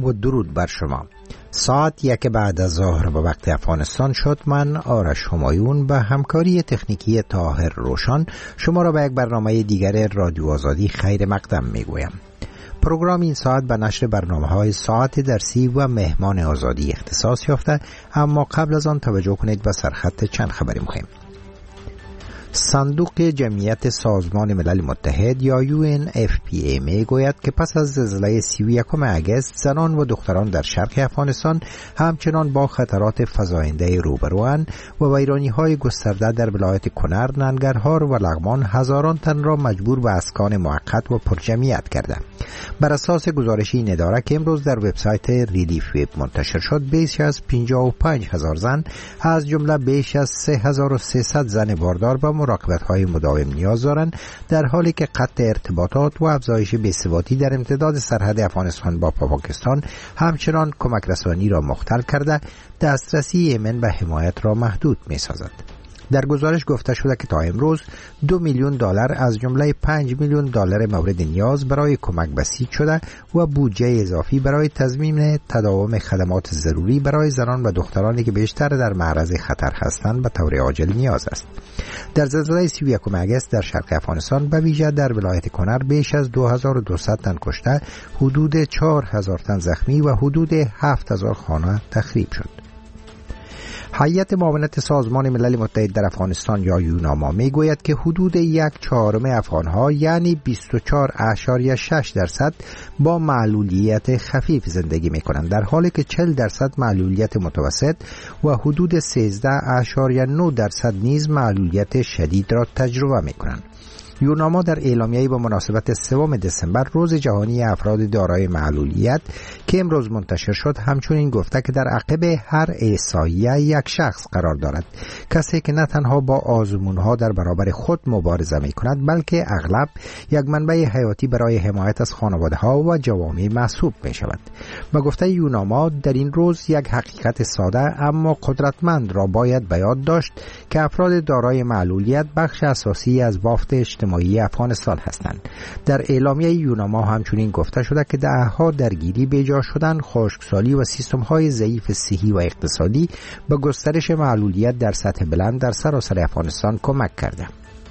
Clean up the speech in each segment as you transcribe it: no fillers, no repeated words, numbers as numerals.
سلام و درود بر شما. ساعت 1 بعد از ظهر به وقت افغانستان شد. من آرش همایون به همکاری تکنیکی طاهر روشن شما را به یک برنامه دیگر رادیو آزادی خیر مقدم میگویم. پروگرام این ساعت به نشر برنامه‌های ساعت درسی و مهمان آزادی اختصاص یافته، اما قبل از آن توجه کنید به سرخط چند خبر مهم. صندوق جمعیت سازمان ملل متحد یا UNFPA می گوید که پس از زلزله 31 اگست زنان و دختران در شرق افغانستان همچنان با خطرات فزاینده روبروان و ویرانی‌های گسترده در ولایت کنر، ننگرهار و لغمان هزاران تن را مجبور به اسکان موقت و پرجمعیت کرده. بر اساس گزارش این اداره که امروز در وبسایت ریلیف وب منتشر شد، بیش از 55,000 زن از جمله بیش از 3,300 زن باردار به مراقبت‌های مداوم نیاز دارند، در حالی که قطع ارتباطات و افزایش بی‌ثباتی در امتداد سرحد افغانستان با پاکستان همچنان کمک رسانی را مختل کرده دسترسی یمن به حمایت را محدود می‌سازد. در گزارش گفته شده که تا امروز 2 میلیون دلار از جمله 5 میلیون دلار مورد نیاز برای کمک بسیج شده و بودجه اضافی برای تضمین تداوم خدمات ضروری برای زنان و دخترانی که بیشتر در معرض خطر هستند به طور عاجل نیاز است. در زلزله 31 اگست در شرق افغانستان به ویژه در ولایت کنر بیش از 2200 تن کشته، حدود 4000 تن زخمی و حدود 7000 خانه تخریب شد. هیئت معاونت سازمان ملل متحد در افغانستان یا یوناما می گوید که حدود 1/4 افغانها یعنی 24.6% با معلولیت خفیف زندگی می کنند، در حالی که 40% معلولیت متوسط و حدود 13.9% نیز معلولیت شدید را تجربه می کنند. یوناما در اعلامیه‌ای به مناسبت 3 دسامبر روز جهانی افراد دارای معلولیت که امروز منتشر شد همچنین گفته که در عقب هر احصایه یک شخص قرار دارد، کسی که نه تنها با آزمون‌ها در برابر خود مبارزه می‌کند بلکه اغلب یک منبع حیاتی برای حمایت از خانواده‌ها و جوامع محسوب می‌شود. به گفته یوناما در این روز یک حقیقت ساده اما قدرتمند را باید به یاد داشت که افراد دارای معلولیت بخش اساسی از بافت اجتماعی افغانستان هستند. در اعلامیه یوناما همچنین گفته شده که دهها درگیری بیجا شدن، خشکسالی و سیستم‌های ضعیف صحی و اقتصادی به گسترش معلولیت در سطح بلند در سراسر افغانستان کمک کرده.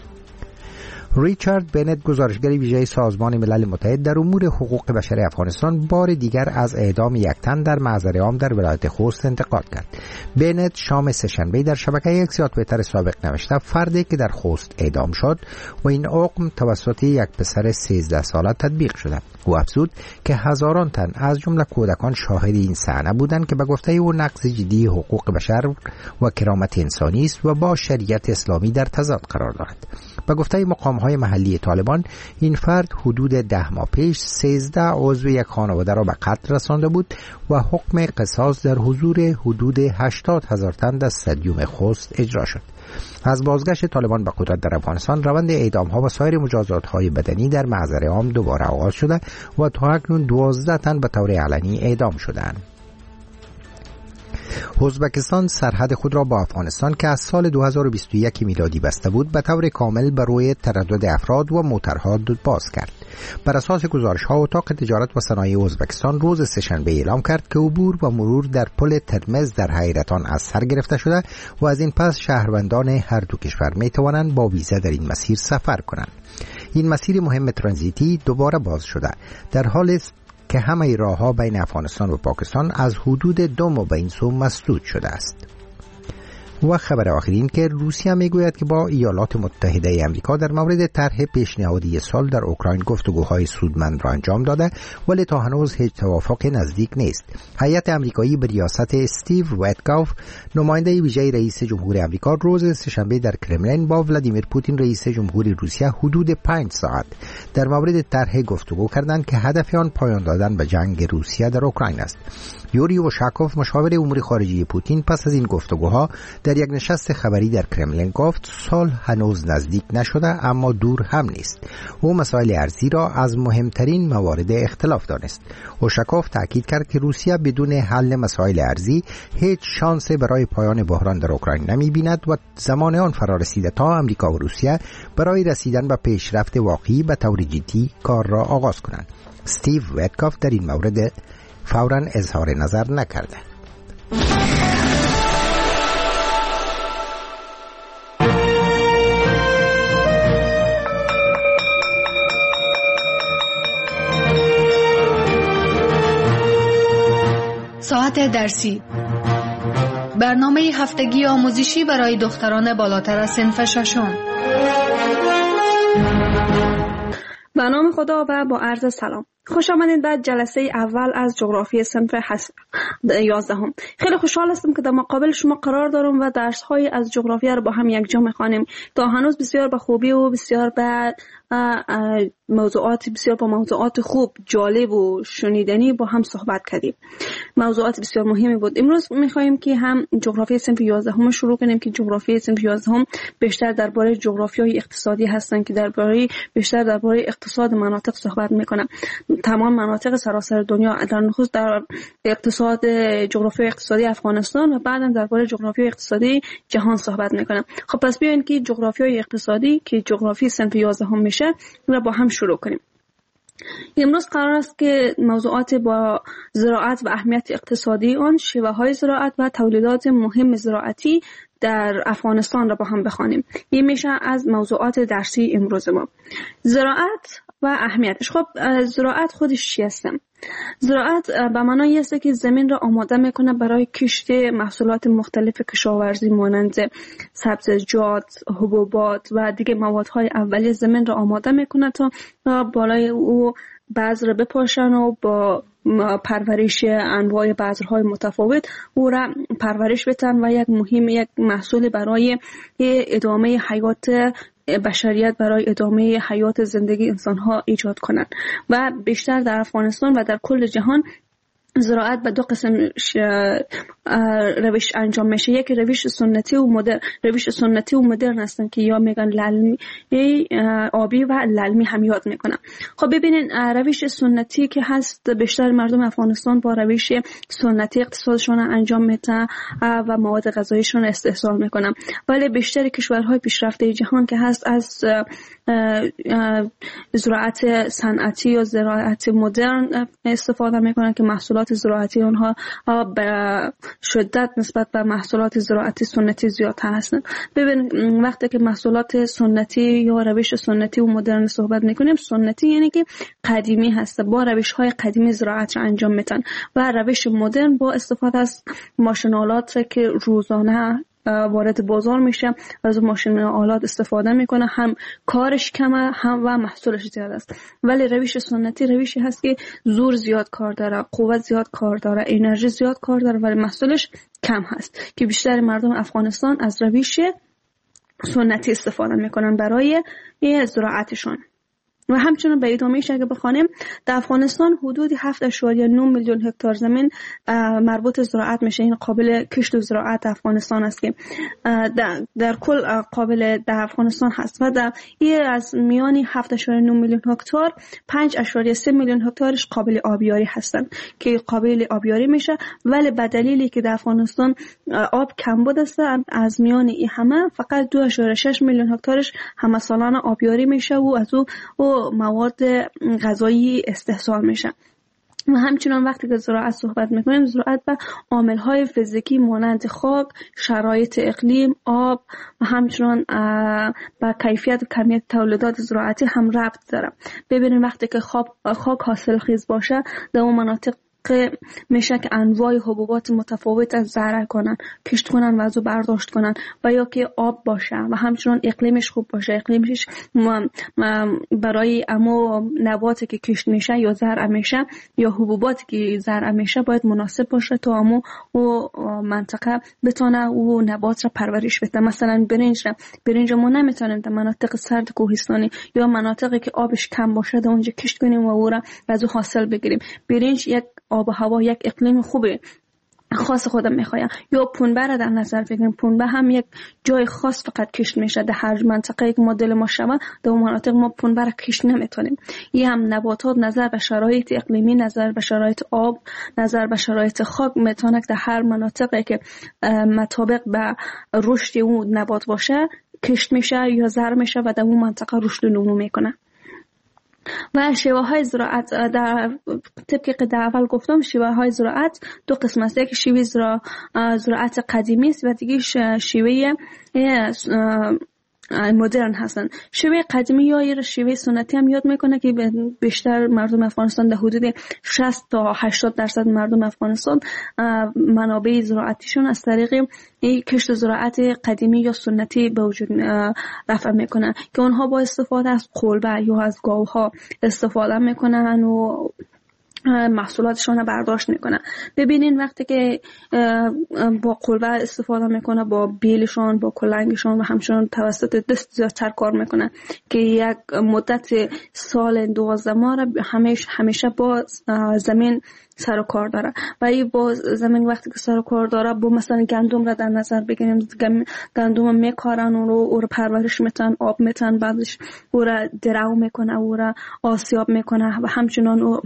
ریچارد بنت، گزارشگر ویژه سازمان ملل متحد در امور حقوق بشر افغانستان، بار دیگر از اعدام یک تن در محضر عام در ولایت خوست انتقاد کرد. بنت شام سه‌شنبه در شبکه اکس یا توییتر سابق نوشته فردی که در خوست اعدام شد و این حکم توسط یک پسر 13 ساله تطبیق شده. او افزود که هزاران تن از جمله کودکان شاهد این صحنه بودند که به گفته او نقض جدی حقوق بشر و کرامت انسانی است و با شریعت اسلامی در تضاد قرار دارد. به گفته مقام‌های محلی طالبان این فرد حدود 10 ماه پیش 13 عضو یک خانواده را به قتل رسانده بود و حکم قصاص در حضور حدود 80,000 تن در استادیوم خوست اجرا شد. از بازگشت طالبان به قدرت در افغانستان روند اعدام‌ها و سایر مجازات‌های بدنی در محضر عام دوباره آغاز شده و تا اکنون 12 تن به طور علنی اعدام شدند. ازبکستان سرحد خود را با افغانستان که از سال 2021 میلادی بسته بود به طور کامل بر روی تردد افراد و موترها باز کرد. بر اساس گزارش‌ها اتاق تجارت و صنایع ازبکستان روز سه‌شنبه اعلام کرد که عبور و مرور در پل ترمز در حیرتان از سر گرفته شده و از این پس شهروندان هر دو کشور می‌توانند با ویزا در این مسیر سفر کنند. این مسیر مهم ترانزیتی دوباره باز شده، در حالی که همه راه‌ها بین افغانستان و پاکستان از حدود 2 ماه به این سو مسدود شده است. و خبر آخرین که روسیه میگوید که با ایالات متحده امریکا در مورد طرح پیشنهادی سال در اوکراین گفتگوهای سودمند را انجام داده، ولی تا هنوز هیچ توافق نزدیک نیست. هیئت آمریکایی به ریاست استیو ویتکاف، نماینده ویژه رئیس جمهور آمریکا، روز سه‌شنبه در کرملین با ولادیمیر پوتین رئیس جمهور روسیه حدود 5 ساعت در مورد طرح گفتگو کردند که هدف آن پایان دادن به جنگ روسیه در اوکراین است. یوری اوشاکوف، مشاور امور خارجه پوتین، پس از این گفتگوها در یک نشست خبری در کرملین گفت صلح هنوز نزدیک نشده اما دور هم نیست. او مسائل ارزی را از مهمترین موارد اختلاف دانست. اوشاکوف تاکید کرد که روسیه بدون حل مسائل ارزی هیچ شانسی برای پایان بحران در اوکراین نمی‌بیند و زمان آن فرا رسیده تا آمریکا و روسیه برای رسیدن به پیشرفت واقعی به طور جدی کار را آغاز کنند. استیو ویتکاف در این مورد فوراً اظهار نظر نکرده. ساعت درسی، برنامه هفتگی آموزشی برای دختران بالاتر از صنف ششم. به نام خدا و با عرض سلام. خوش آمدید به جلسه اول از جغرافی صنف 11. خیلی خوشحال هستم که در مقابل شما قرار دارم و درس‌های از جغرافی رو با هم یک جا می‌خوانیم. تا هنوز بسیار به خوبی و بسیار به موضوعات خوب، جالب و شنیدنی با هم صحبت کردیم. موضوعات بسیار مهمی بود. امروز می‌خوایم که هم جغرافی صنف 11 شروع کنیم که جغرافی صنف 11 بیشتر درباره جغرافیای اقتصادی هستن که بیشتر درباره اقتصاد مناطق صحبت می‌کنن. تمام مناطق سراسر دنیا، در نخست در جغرافی اقتصادی افغانستان و بعداً درباره جغرافی اقتصادی جهان صحبت می‌کنم. خب پس بیاین که جغرافیای اقتصادی که جغرافی صنف 11 میشه رو با هم شروع کنیم. امروز قرار است که موضوعات با زراعت و اهمیت اقتصادی آن، شیوه‌های زراعت و تولیدات مهم زراعتی در افغانستان را با هم بخوانیم. این میشه از موضوعات درسی امروز ما. زراعت و اهمیتش. خب زراعت خودش چی هست؟ زراعت به معنای است که زمین را آماده میکنه برای کشت محصولات مختلف کشاورزی مانند سبزیجات، حبوبات و دیگه موادهای اولیه. زمین را آماده میکنه تا بالای او بذر بپاشن و با پرورش انواع بذرهای متفاوت او را پرورش بدن و یک محصول برای ادامه حیات بشریت، برای ادامه حیات زندگی انسان‌ها ایجاد کنند. و بیشتر در افغانستان و در کل جهان زراعت به دو قسم روش انجام میشه. یک روش سنتی و مدرن. روش سنتی و مدرن هستن که یا میگن للمی آبی و للمی هم یاد میکنن. خب ببینین روش سنتی که هست، بیشتر مردم افغانستان با روش سنتی اقتصادشون انجام میدن و مواد غذاییشون استحصال میکنن. ولی بیشتر کشورهای پیشرفته جهان که هست از زراعت صنعتی یا زراعت مدرن استفاده میکنن که محصولات زراعتی اونها به شدت نسبت به محصولات زراعتی سنتی زیادتر هستند. ببین وقتی که محصولات سنتی یا روش سنتی و مدرن صحبت میکنیم، سنتی یعنی که قدیمی هست، با روش‌های قدیمی زراعت را انجام میدن، و روش مدرن با استفاده از ماشین‌آلات که روزانه وارد بازار میشه، از ماشین آلات استفاده میکنه، هم کارش کمه هم و محصولش زیاد است. ولی روش سنتی روشی هست که زور زیاد کار داره، قوت زیاد کار داره، انرژی زیاد کار داره، ولی محصولش کم هست، که بیشتر مردم افغانستان از روش سنتی استفاده میکنن برای زراعتشون. و همچنین به ادامهش اگه بخوانیم، در افغانستان حدود 7.9 میلیون هکتار زمین مربوط زراعت میشه. این قابل کشت و زراعت افغانستان است که در کل قابل در افغانستان هست. و در این از میانی 7.9 میلیون هکتار 5.3 میلیون هکتارش قابل آبیاری هستند که قابل آبیاری میشه. ولی به دلیلی که در افغانستان آب کمبود است، از میان این همه فقط 2.6 میلیون هکتارش همه سالانه آبیاری میشه و از او مواد غذایی استحصال میشه. و همچنان وقتی که زراعت صحبت میکنیم، زراعت به عامل‌های فیزیکی مانند خاک، شرایط اقلیم، آب و همچنان به کیفیت و کمیت تولیدات زراعتی هم ربط داره. ببینید وقتی که خاک حاصل خیز باشه، در اون مناطق میشه که انواع حبوبات متفاوت از زرع کنن، کشت کنن و از او برداشت کنن، و یا که آب باشه و همچنان اقلیمش خوب باشه. اقلیمش برای امو نباتی که کشت میشه یا زرع میشه یا حبوباتی که زرع میشه باید مناسب باشه تا امو و منطقه بتونه و نبات را پرورش بده. مثلا برنج ما نمیتونیم در مناطق سرد کوهستانی یا مناطقی که آبش کم باشه در اونجا کشت کنیم و او را از او حاصل بگیریم. برنج یک آب و هوا، یک اقلیم خوبه خاص خودم میخوایم. یا پنبه را در نظر بگیریم، پنبه هم یک جای خاص فقط کشت میشه. در هر منطقه یک مدل ما شود، در اون مناطق ما پنبه را کشت نمیتونیم. این هم نباتات نظر به شرایط اقلیمی، نظر به شرایط آب، نظر به شرایط خاک میتونه در هر مناطقی که مطابق به رشد اون نبات باشه کشت میشه یا زرع میشه و در اون منطقه رشد و نمو میکنه. و شیوه های زراعت در طبق که اول گفتم شیوه های زراعت دو قسم است. یک شیوه زراعت قدیمی است و دیگه شیوه مدرن هستن. شیوه قدیمی یا شیوه سنتی هم یاد میکنه که بیشتر مردم افغانستان در حدود 60 تا 80% مردم افغانستان منابع زراعتیشون از طریق کشت زراعت قدیمی یا سنتی به وجود رفع میکنن که اونها با استفاده از قلبه یا از گاوها استفاده میکنن و محصولاتشون رو برداشت میکنن. ببینین وقتی که با قلبه استفاده میکنه، با بیلشون، با کلنگشون و همچنان توسط دست زیادتر کار میکنن که یک مدت سال 12 ماه را همیشه با زمین سر و کار داره. و این با زمین وقتی که سر و کار داره، با مثلا گندم را در نظر بگیریم، گندم میکارن او رو پرورش میتن، آب میتن، بعدش او را درو میکنه، او را آسیاب میکنه و همچنان او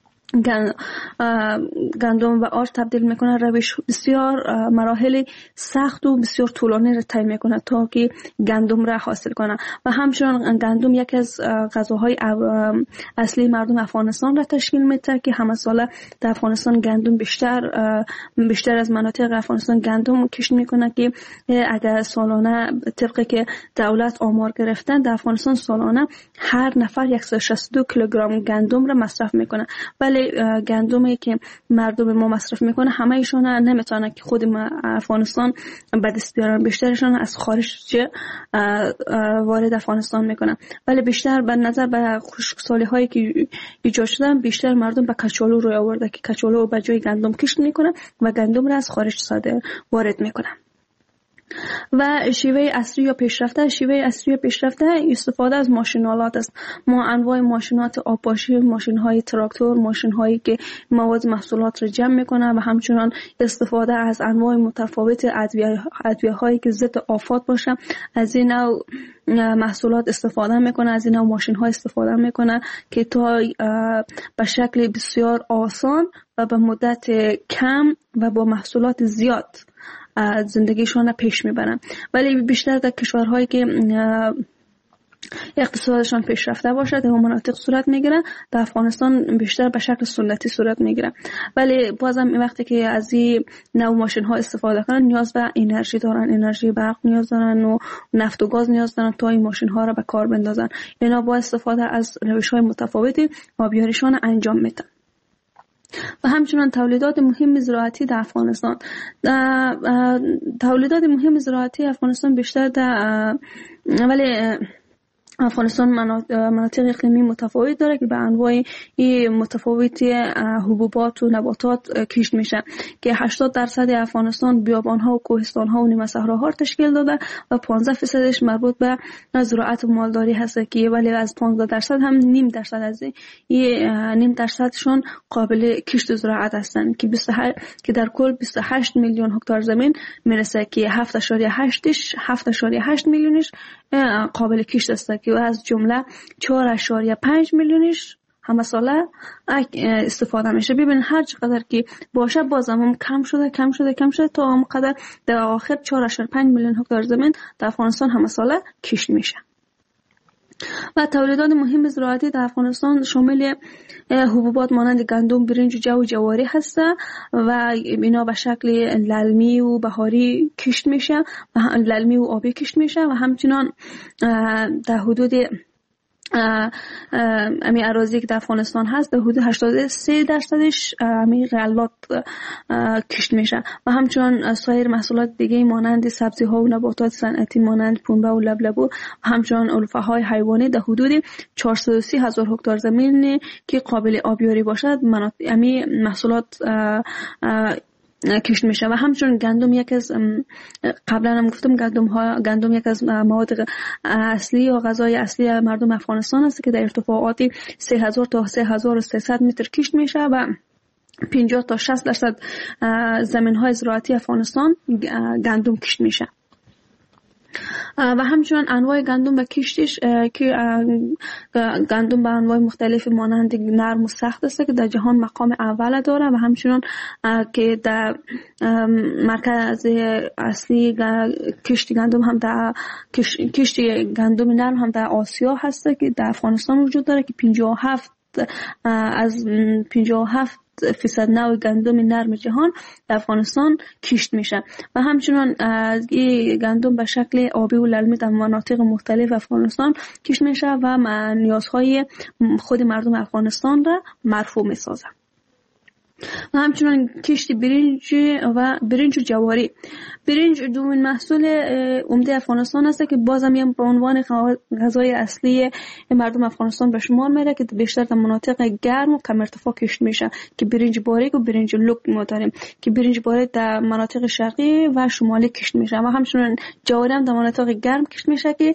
گندم و آرد تبدیل میکنه. روش بسیار مراحل سخت و بسیار طولانی را طی میکنه تا که گندم را حاصل کنه. و همچنان گندم یکی از غذاهای اصلی مردم افغانستان را تشکیل میده که همه ساله در افغانستان گندم بیشتر از مناطق افغانستان گندم کشت میکنه که اگر سالانه طبقی که دولت آمار گرفتن در افغانستان سالانه هر نفر 162 کیلوگرم گندم را مصرف میکنه. ولی گندمی که مردم ما مصرف میکنه همه ایشون نمیتونه که خود افغانستان به دست بیارن، بیشترشون از خارج وارد افغانستان میکنن. ولی بیشتر به نظر به خشکسالی هایی که ایجاد شدن، بیشتر مردم به کچالو روی آورده که کچالو به جای گندم کشت میکنن و گندم را از خارج وارد میکنن. و شیوه اصلی یا پیشرفته استفاده از ماشینالات است. ما انواع ماشینات آبپاشی، ماشین‌های تراکتور، ماشین‌هایی که مواد محصولات را جمع میکنه و همچنان استفاده از انواع متفاوت ادویه‌هایی که ضد آفات باشه، از این نوع محصولات استفاده میکنه، از این نوع ماشین‌ها استفاده میکنه که تا به شکل بسیار آسان و به مدت کم و با محصولات زیاد زندگیشون پیش میبرن. ولی بیشتر در کشورهایی که اقتصادشان پیشرفته باشه در مناطق صورت میگیره، در افغانستان بیشتر به شکل سنتی صورت میگیره. ولی بازم وقتی که از این نوع ماشین ها استفاده کنن نیاز به انرژی دارن، انرژی برق نیاز دارن و نفت و گاز نیاز دارن تا این ماشین ها را به کار بندازن. اینا با استفاده از روش های متفاوتی آبیاریشون انجام میدن. و همچنان تولیدات مهم زراعتی در افغانستان، تولیدات مهم زراعتی افغانستان بیشتر ولی افغانستان مناطق اقلیمی متفاوت داره که به انواع متفاوتی حبوبات و نباتات کشت میشه که 80% افغانستان بیابان‌ها و کوهستان‌ها و نیمه صحراها تشکیل داده و 15% مربوط به زراعت و مالداری هست که ولی از 15% هم نیم درصدشون قابل کشت و زراعت هستند که در کل 28 میلیون هکتار زمین میرسه که 7.8 میلیونش قابل کشت است که از جمله 4.5 میلیونش همه ساله استفاده میشه. ببین هر چقدر که باشه بازم هم کم شده تا هم قدر در آخر 4.5 میلیون هکتار زمین در افغانستان همه ساله کشت میشه. و تولیدات مهم زراعتی در افغانستان شامل حبوبات مانند گندم، برنج و جو و جواری هست و اینا به شکل للمی و بهاری کشت میشه و للمی و آبی کشت میشه و همچنان در حدود امی اراضی که در افغانستان هست در حدود 83% امی غلات کشت میشه و همچنان سایر محصولات دیگه مانند سبزی ها و نباتات صنعتی مانند پنبه و لبلبو و همچنان علفه های حیوانی در حدود 430,000 هکتار زمین که قابل آبیاری باشد امی محصولات کشت میشه. و همچنین گندم یک از قبلا هم گفتم گندم یک از مواد اصلی یا غذای اصلی مردم افغانستان است که در ارتفاعات 3000 تا 3300 متر کشت میشه و 50 تا 60% زمین های زراعتی افغانستان گندم کشت میشه. و همچنان انواع گندم و کشتش که گندم به انواع مختلف مانند نرم و سخت است که در جهان مقام اول داره و همچنان که در مرکز اصلی کشت گندم هم در کشت گندم نرم هم در آسیا هست که در افغانستان وجود داره که 57% نوع گندم نرم جهان در افغانستان کشت میشه و همچنان این گندم به شکل آبی و للمی در مناطق مختلف افغانستان کشت میشه و نیازهای خود مردم افغانستان را مرفوع میسازه. و همچنان کشت برنج و جواری. برنج دومین محصول عمده افغانستان است که بازم به عنوان غذای اصلی مردم افغانستان به شمار میره که بیشتر در مناطق گرم و کم ارتفاع کشت میشه که برنج باریک و برنج لوک ما داریم که برنج باریک در مناطق شرقی و شمالی کشت میشه و همچنان جواری هم در مناطق گرم کشت میشه که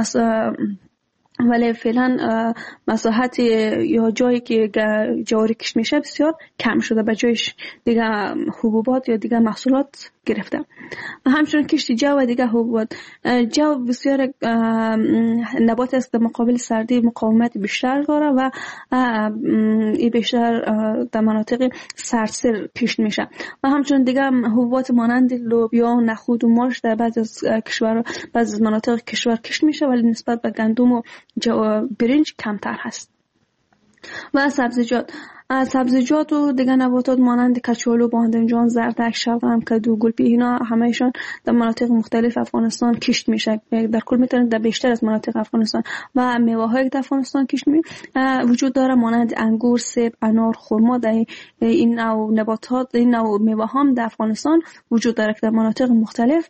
ولی فعلا مساحت یا جایی که جواری کشت میشه بسیار کم شده، به جایش دیگه حبوبات یا دیگه محصولات گرفته. و همچنین کشت جو و دیگه حبوبات. جو بسیار نبات است در مقابل سردی مقاومت بیشتر داره و این بیشتر در مناطق سردسیر کشت میشه و همچنین دیگه حبوبات مانند لوبیا و نخود و ماش در بعضی از مناطق کشور کشت میشه ولی نسبت به گندم و برنج کمتر هست. و سبزیجات و دیگر نباتات مانند کچالو، بادمجان، زردک، شبنم، کدو، گلپی اینا همهشون در مناطق مختلف افغانستان کشت میشه. در کل میتونن در بیشتر از مناطق افغانستان و میوه‌های در افغانستان کشت وجود داره مانند انگور، سیب، انار، خرما. در این نوع نباتات، این نوع میوه هم در افغانستان وجود داره که در مناطق مختلف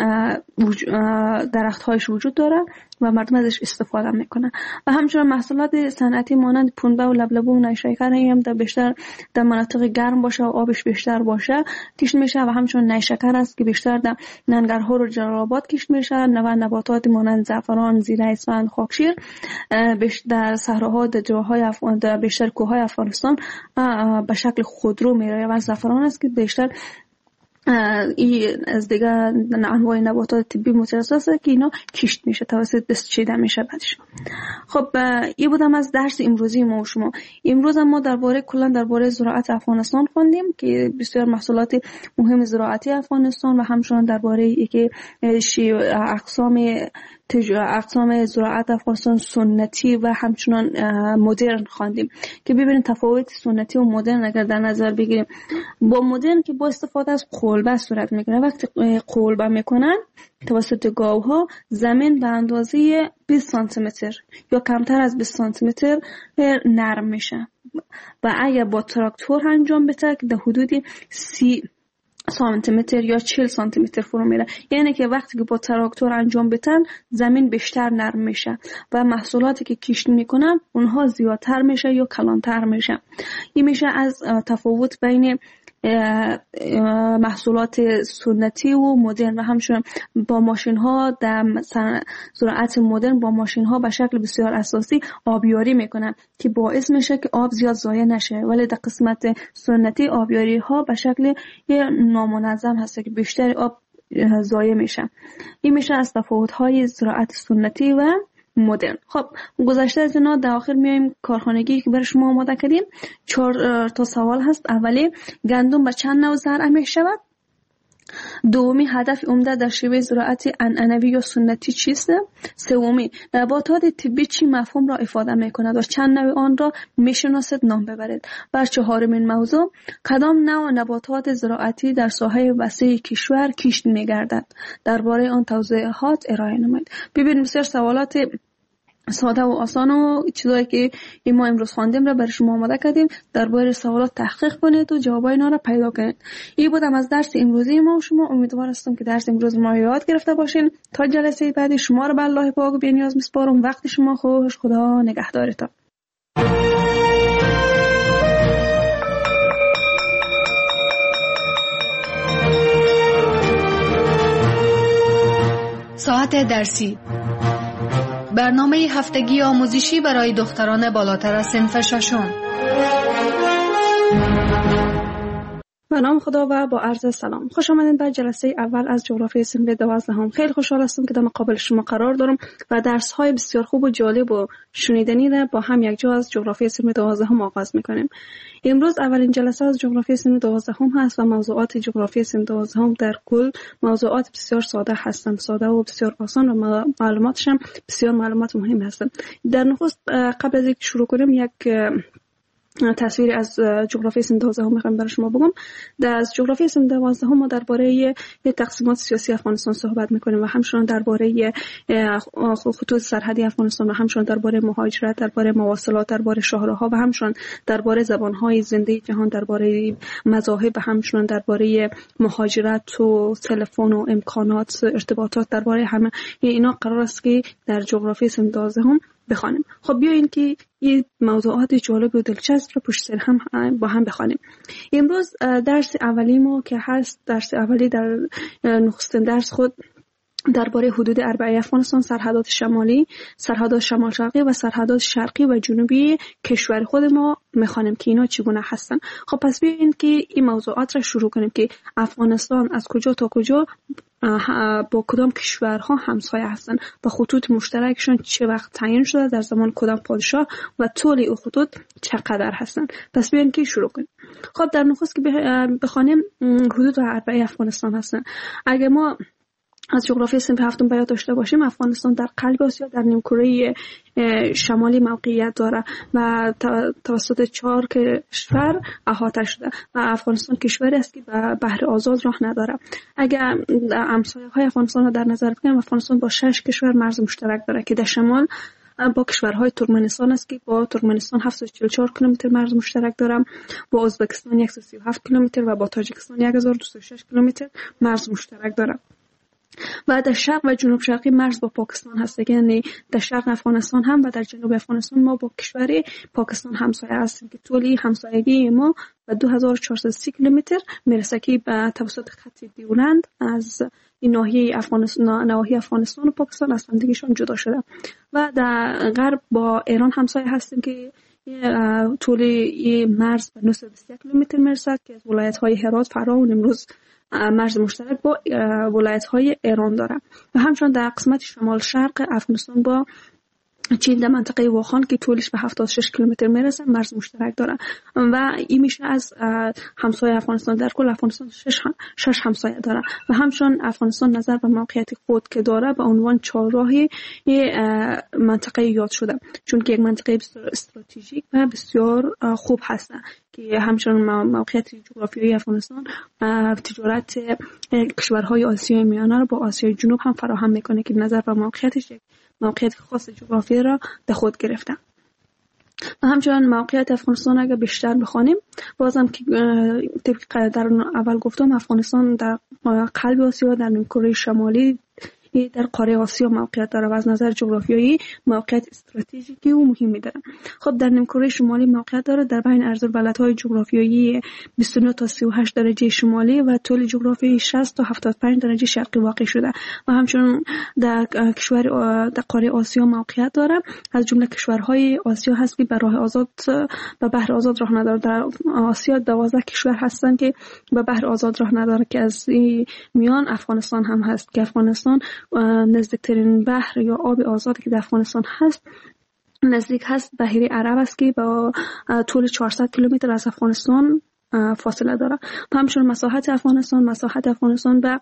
درخت‌هایش وجود داره و مردم ازش استفاده میکنن. و همچنین محصولات صنعتی مانند پنبه و لبلبو و نیشکر هم بیشتر در مناطق گرم باشه و آبش بیشتر باشه کشت میشه و همچنین نیشکر است که بیشتر در ننگرهار و جلال‌آباد کشت میشه. نباتات مانند زعفران، زیره، اسفند، خاکشیر در صحراها در جاهای در بیشتر کوههای افغانستان به شکل خودرو میره و زعفران است که بیشتر این از دیگه انواع نباتات طبی متخصص که اینا کشت میشه توسط دست چیده میشه بعدش. خب این بودم از درس امروزی ما و شما. امروز ما کلا درباره زراعت افغانستان خوندیم که بسیار محصولات مهم زراعتی افغانستان و همچنین درباره اینکه اقسام زراعت افغانستان سنتی و همچنان مدرن خواندیم که ببینید تفاوت سنتی و مدرن اگر در نظر بگیریم. با مدرن که با استفاده از قلبه صورت میگیره. وقتی قلبه میکنن توسط گاوها زمین به اندازه 20 سانتی متر یا کمتر از 20 سانتی متر نرم میشه و اگر با تراکتور انجام بده که در حدود 30 سانتی متر یا 40 سانتی متر فرو میره. یعنی که وقتی که با تراکتور انجام بدن زمین بیشتر نرم میشه و محصولاتی که کشت میکنن اونها زیادتر میشه یا کلانتر میشه. این میشه از تفاوت بین محصولات سنتی و مدرن و همچنین با ماشین ها در زراعت مدرن با ماشین ها به شکل بسیار اساسی آبیاری میکنن که باعث میشه که آب زیاد ضایع نشه ولی در قسمت سنتی آبیاری ها به شکل نامنظم هست که بیشتر آب ضایع میشه. این میشه از تفاوت های زراعت سنتی و مدرن. خب گذشته از اینا در آخر میایم کارخانگی که برای شما آماده کردیم. 4 تا سوال هست. اولی گندم به چند نوع زرع می شود؟ دومی هدف عمده در شیوه زراعت عنعنوی یا سنتی چیست؟ سومی نباتات طبی چی مفهوم را افاده می کند و چند نوع آن را می شناسید نام ببرید. بر چهارمین موضوع کدام نوع نباتات زراعتی در ساحه وسیع کشور کشت می گردد؟ درباره آن توضیحات ارائه نمایید. ببینید بسیار سوالات ساده و آسان و چیزایی که ما امروز خواندیم را برای شما آماده کردیم. درباره سوالات تحقیق کنید و جوابای اینا را پیدا کنید. این بودم از درس امروزی ما و شما. امیدوار هستم که درس امروز ما یاد گرفته باشین. تا جلسه بعدی شما را به الله پاک و بی‌نیاز میسپارم. وقت شما خوش. خدا نگهدارتان. ساعت درسی برنامه هفتگی آموزشی برای دختران بالاتر از صنف ششم. به نام خدا و با عرض سلام. خوش آمدید به جلسه اول از جغرافی صنف 12. خیلی خوشحال هستم که در مقابل شما قرار دارم و درس های بسیار خوب و جالب و شنیدنی را با هم یک جا از جغرافی صنف 12 آغاز می‌کنیم. امروز اولین جلسه از جغرافی صنف 12 هست و موضوعات جغرافی صنف 12 در کل موضوعات بسیار ساده هستند، ساده و بسیار آسان و معلوماتش هم بسیار معلومات مهم هستند. در نخست قبل از اینکه شروع کنیم یک تصویری از جغرافی صنف 12 میخوام برای شما بگم. در جغرافی صنف 12 ما درباره تقسیمات سیاسی افغانستان صحبت میکنیم و همچنین درباره خطوط سرحدی افغانستان و همچنین درباره مهاجرت، درباره مواصلات، درباره شاهراها و همچنین درباره زبانهای زنده جهان، درباره مذاهب و همچنین درباره مهاجرت و تلفن و امکانات ارتباطات، درباره همه اینا قرار است که در جغرافی صنف 12 بخوانیم. خب بیاین که این موضوعات جالب و دلچسب رو پشت سر هم با هم بخوانیم. امروز درس اولی ما که هست درس اولی در نخستین درس خود درباره حدود اربعه افغانستان، سرحدات شمالی، سرحدات شمال شرقی و سرحدات شرقی و جنوبی کشور خود ما میخوانیم که اینا چگونه هستن. خب پس بیاین که این موضوعات را شروع کنیم که افغانستان از کجا تا کجا با کدام کشورها همسایه هستند و خطوط مشترکشون چه وقت تعیین شده، در زمان کدام پادشاه و طول این خطوط چقدر هستند. پس بیاین که شروع کنیم. خب در نخست که بخوانیم حدود اربعه افغانستان هستند. اگه ما از جغرافی صنف 7 بیان داشته باشیم، افغانستان در قلب آسیا در نیمکره شمالی موقعیت داره و توسط 4 کشور احاطه شده و افغانستان کشوری است که به بحر آزاد راه نداره. اگر همسایه‌های افغانستان را در نظر بگیریم، افغانستان با 6 کشور مرز مشترک داره که در شمال با کشورهای ترکمنستان است که با ترکمنستان 744 کیلومتر مرز مشترک دارم، با ازبکستان 137 کیلومتر و با تاجیکستان 1206 کیلومتر مرز مشترک دارم. و در شرق و جنوب شرقی مرز با پاکستان هست، یعنی در شرق افغانستان هم و در جنوب افغانستان ما با کشور پاکستان همسایه هستیم که طولی همسایگی ما به 2430 کیلومتر میرسه که به توسط خط دیولند از این ناحیه افغانستان و پاکستان از همدیگه‌شون جدا شده. و در غرب با ایران همسایه هستیم که طولی مرز به 921 کیلومتر میرسه که از ولایت‌های هرات، فرا و نیمروز مرز مشترک با ولایت‌های ایران داره. و همچنین در قسمت شمال شرق افغانستان با چین در منطقه واخان که طولش به 76 کیلومتر میرسه مرز مشترک داره و این میشه از همسایه افغانستان. در کل افغانستان 6 همسایه داره و همچنین افغانستان نظر به موقعیت خود که داره به عنوان چهارراهی منطقه یاد شده، چون که یک منطقه استراتژیک و بسیار خوب هست که همچنین موقعیت جغرافیایی افغانستان تجارت کشورهای آسیای میانه رو با آسیای جنوب هم فراهم میکنه که نظر به موقعیتش موقعیت خاص جغرافیایی را به خود گرفته. و همچنین موقعیت افغانستان اگر بیشتر بخوانیم، بازم که طبق در اول گفتم افغانستان در قلب آسیا در نیمکره شمالی در قاره آسیا موقعیت داره و از نظر جغرافیایی موقعیت استراتژیکی و مهمی داره. خب در نیمکره شمالی موقعیت داره در بین عرض البلدهای جغرافیایی 29 تا 38 درجه شمالی و طول جغرافیایی 60 تا 75 درجه شرقی واقع شده و همچنین در کشور در قاره آسیا موقعیت داره. از جمله کشورهای آسیا هست که به راه آزاد به بحر آزاد راه نداره. در آسیا 12 کشور هستن که به بحر آزاد راه نداره که از میان افغانستان هم هست که افغانستان نزدیکترین بحر یا آب آزادی که در افغانستان هست نزدیک هست بحیره عرب است که با طول 400 کیلومتر از افغانستان فاصله داره. همچنین مساحت افغانستان به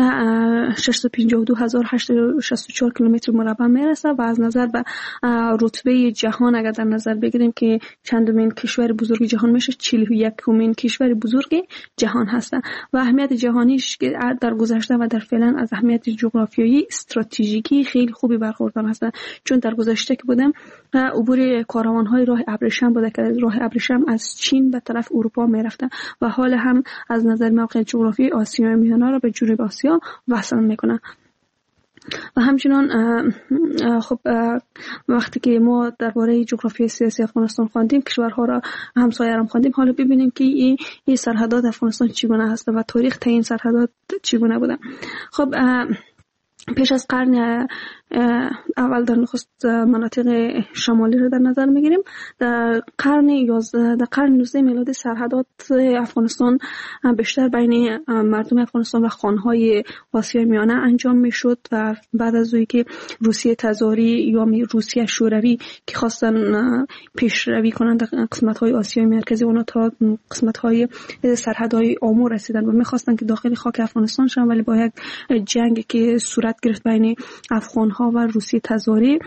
652864 کیلومتر مربع میرسه و از نظر به رتبه جهان اگر در نظر بگیریم که چندمین کشور بزرگ جهان میشه، 41مین کشور بزرگ جهان هستن و اهمیت جهانیش که در گذشته و در فعلا از اهمیت جغرافیایی استراتژیکی خیلی خوبی برخوردار هستن، چون در گذشته که بودم عبور کاروان‌های راه ابریشم بوده که راه ابریشم از چین به طرف اروپا میرفته و حال هم از نظر موقع جغرافیایی آسیای میانه را به جنوب آسیا وصل میکنه. و همچنان خب وقتی که ما درباره جغرافیای سیاسی افغانستان خواندیم، کشورها را همسایه را خواندیم، حالا ببینیم که این سرحدات افغانستان چگونه هست و تاریخ تعیین سرحدات چگونه بوده. خب پیش از قرن اول در نخست مناطق شمالی رو در نظر میگیریم. در قرن 19 میلادی سرحدات افغانستان بیشتر بین مردم افغانستان و خانهای آسیای میانه انجام میشد و بعد از اونی که روسیه تزاری یا روسیه شوروی که خواستن پیشروی کنند قسمت‌های آسیای مرکزی، اونا تا قسمت‌های سرحدهای آمو رسیدن و می‌خواستن که داخل خاک افغانستان شدن، ولی با یک جنگ که صورت گرفت بین افغان‌ها و روسیه تزاری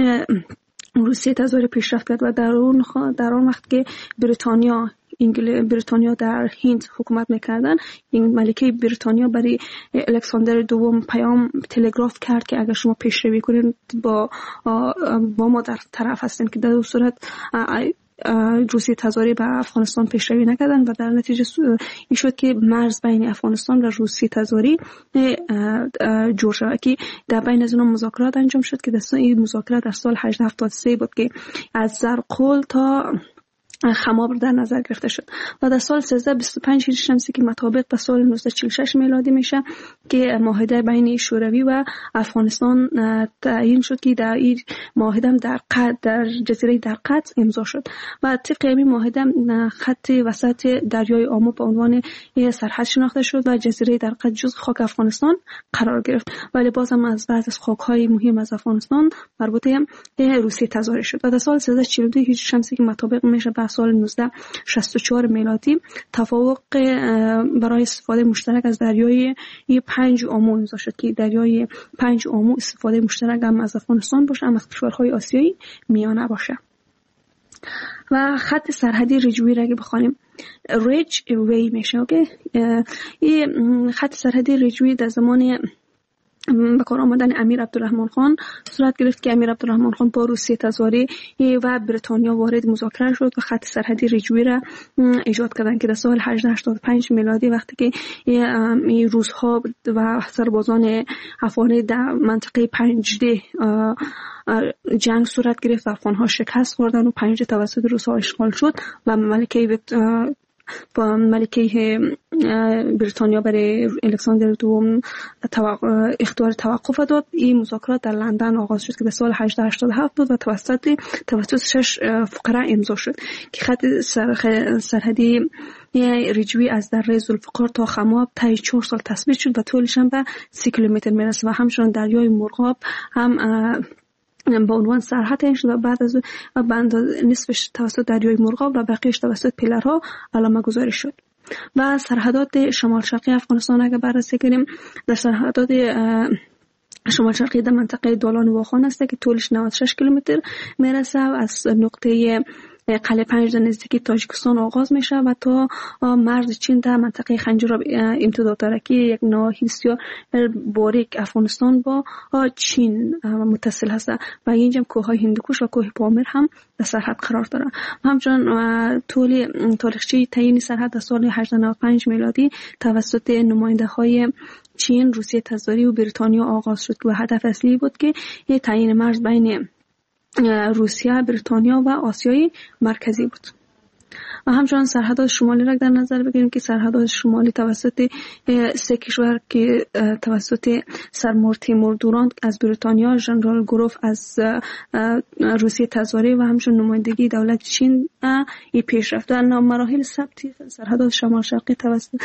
پیشرفت کرد و در اون وقت که بریتانیا در هند حکومت میکردن، این ملکه بریتانیا برای الکساندر دوم پیام تلگراف کرد که اگر شما پیشروی کنید با ما در طرف هستیم، که در اون صورت روسیه تزاری به افغانستان پیشروی نکردن و در نتیجه این شد که مرز بین افغانستان و روسیه تزاری جور شد که در بین از اونها مذاکرات انجام شد که این مذاکرات در سال 1873 بود که از زرقول تا خماب در نظر گرفته شد و در سال 1325 هجری شمسی که مطابق به سال 1946 میلادی میشه که معاهده بین شوروی و افغانستان تعیین شد که در این معاهده در جزیره درقد امضا شد و طبق این معاهده خط وسط دریای آمو به عنوان سرحد شناخته شد و جزیره درقد جزء خاک افغانستان قرار گرفت، ولی باز هم از بعض از خاک‌های مهم از افغانستان مربوط به روسیه تزاری شد و در سال 1342 هجری شمسی که مطابق میشه به سال 1964 میلادی توافق برای استفاده مشترک از دریای 5 آمو امضا شد که دریای 5 آمو استفاده مشترک هم از افغانستان باشه، هم از کشورهای آسیایی میانه باشه. و خط سرحدی رجوی را اگه بخوانیم ریج وی میشه. اوکی، این خط سرحدی رجوی در زمان به کار آمدن امیر عبدالرحمن خان صورت گرفت که امیر عبدالرحمن خان با روسیه تزاری و بریتانیا وارد مذاکره شد و خط سرحدی رجوی را ایجاد کردند که در سال 1885 میلادی وقتی که روس‌ها و سربازان افغانی در منطقه 5D جنگ صورت گرفت و افغان‌ها شکست خوردن و 5 توسط روس‌ها اشغال شد و ملکه بریتانیا برای الکساندر دوم اختیار توقف داد. این مذاکرات در لندن آغاز شد که در سال 1887 بود و توسط 6 فقره امضا شد که خط سرحدی رجوی از دره ذوالفقار تا خماب طی 4 سال تثبیت شد و طولش هم به 30 کیلومتر میرسه و همچنین دریای مرغاب هم با عنوان سرحد تعیین شد و بعد از نصفش توسط دریای مرغاب و بقیهش توسط پیلرها علامه گذاری شد. و سرحدات شمال شرقی افغانستان اگر بررسی کنیم، در سرحدات شمال شرقی در منطقه دولان واخان است که طولش 96 کیلومتر میرسه و از نقطه قلعه 5 در نزدیکی تاجیکستان آغاز میشه و تا مرز چین در منطقه خنجر امتداد داره که یک ناحیه بسیار باریک افغانستان با چین متصل هست و اینجا کوههای هندوکوش و کوه پامیر هم در سرحد قرار داره. همچنین طول تاریخچه تعیین سرحد در سال 1895 میلادی توسط نماینده های چین، روسیه تزاری و بریتانیا آغاز شد و هدف اصلی بود که تعیین مرز بین روسیه، بریتانیا و آسیای مرکزی بود. و همچنان سرحدات شمالی را در نظر بگیریم که سرحدات شمالی توسط 3 کشور که توسط سرمور تیمور دوران از بریتانیا، ژنرال گروف از روسیه تزاری و همچنین نمایندگی دولت چین پیش رفت. در مراحل ثبت سرحدات شمال شرقی توسط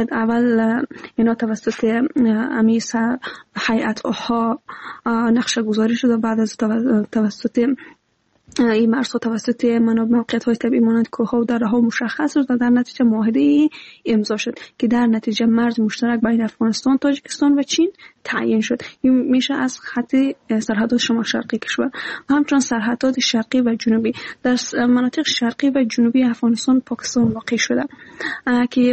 اول اینا توسط امیس هیئت ها نقشه گذاری شد و بعد از توسط این مرزها توسط موقعیت‌های طبیعی مانند کوه‌ها و دره‌ها مشخص شد و در نتیجه معاهده امضا شد که در نتیجه مرز مشترک بین افغانستان، تاجیکستان و چین تعیین شد. این میشه از خط سرحدات شمال شرقی کشور. و همچنین سرحدات شرقی و جنوبی در مناطق شرقی و جنوبی افغانستان پاکستان واقع شده که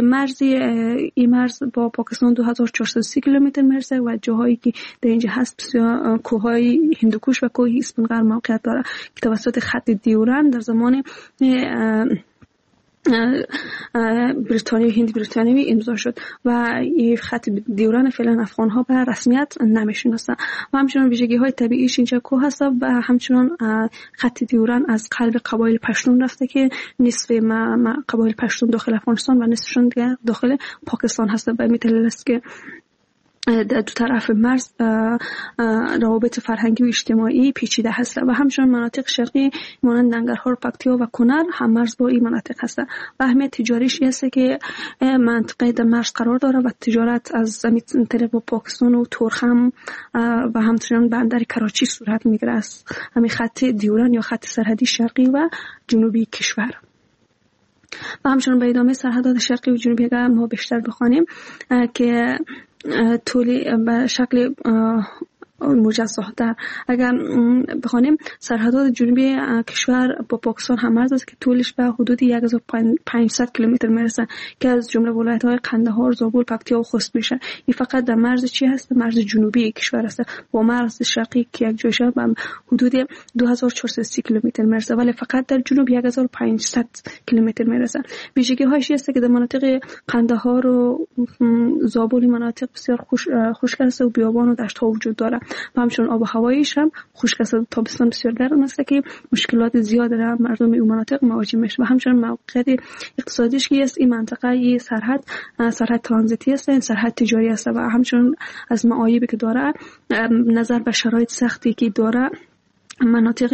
این مرز با پاکستان 2430 کیلومتر میرسه و جاهایی که در اینجا هست کوههای هندوکوش و کوه اسفندیار موقعیت داره که توسط خط دیورند در زمان بریتانیا هند بریتانیایی امضا شد و این خط دیوران فعلا افغان‌ها به رسمیت نمیشناسن و همچنین ویژگی‌های طبیعیش اینجا کوه هست و همچنین خط دیوران از قلب قبایل پشتون رفته که نصف قبایل پشتون داخل افغانستان و نصفشون دیگه داخل پاکستان هستن و میتونه است که در دو طرف مرز روابط فرهنگی و اجتماعی پیچیده هست و همچنین مناطق شرقی مانند ننگرهار، پکتیا و کنر هم مرز با این مناطق هست و اهمیت تجاریش است که منطقه در مرز قرار داره و تجارت از طریق پاکستان و تورخم و همچنین بندر کراچی صورت میگیره است. همین خط دیوران یا خط سرحدی شرقی و جنوبی کشور. و همچنین به ادامه سرحدات شرقی و جنوبی اگر ما بیشتر بخوانیم که طولی به شکل مجزاتر اگر بخوانیم زرحدات جنوبی کشور با پاکستان هم مرز است که طولش به حدود 1500 کیلومتر میرسه که از جمله ولایت‌های قندهار، زابل، پکتیا و خوست میشه. این فقط در مرز چی هست؟ مرز جنوبی کشور است. با مرز شرقی که یک جاشه به حدود 2430 کیلومتر میرسه ولی فقط در جنوب 1500 کیلومتر میرسه. ویژگی‌هاش است که در مناطق قندهار و زابل مناطق بسیار خشک است و بیابان و دشت‌ها وجود داره. و همچنین آب و هوایش هم خشک است، تابستان بسیار گرم است که مشکلات زیاد داره مردم این مناطق مواجه میشه. و همچنین موقعیت اقتصادیش که است این منطقه این سرحد ترانزیتی است، سرحد تجاری است و همچنین از معایبی که داره نظر به شرایط سختی که داره مناطق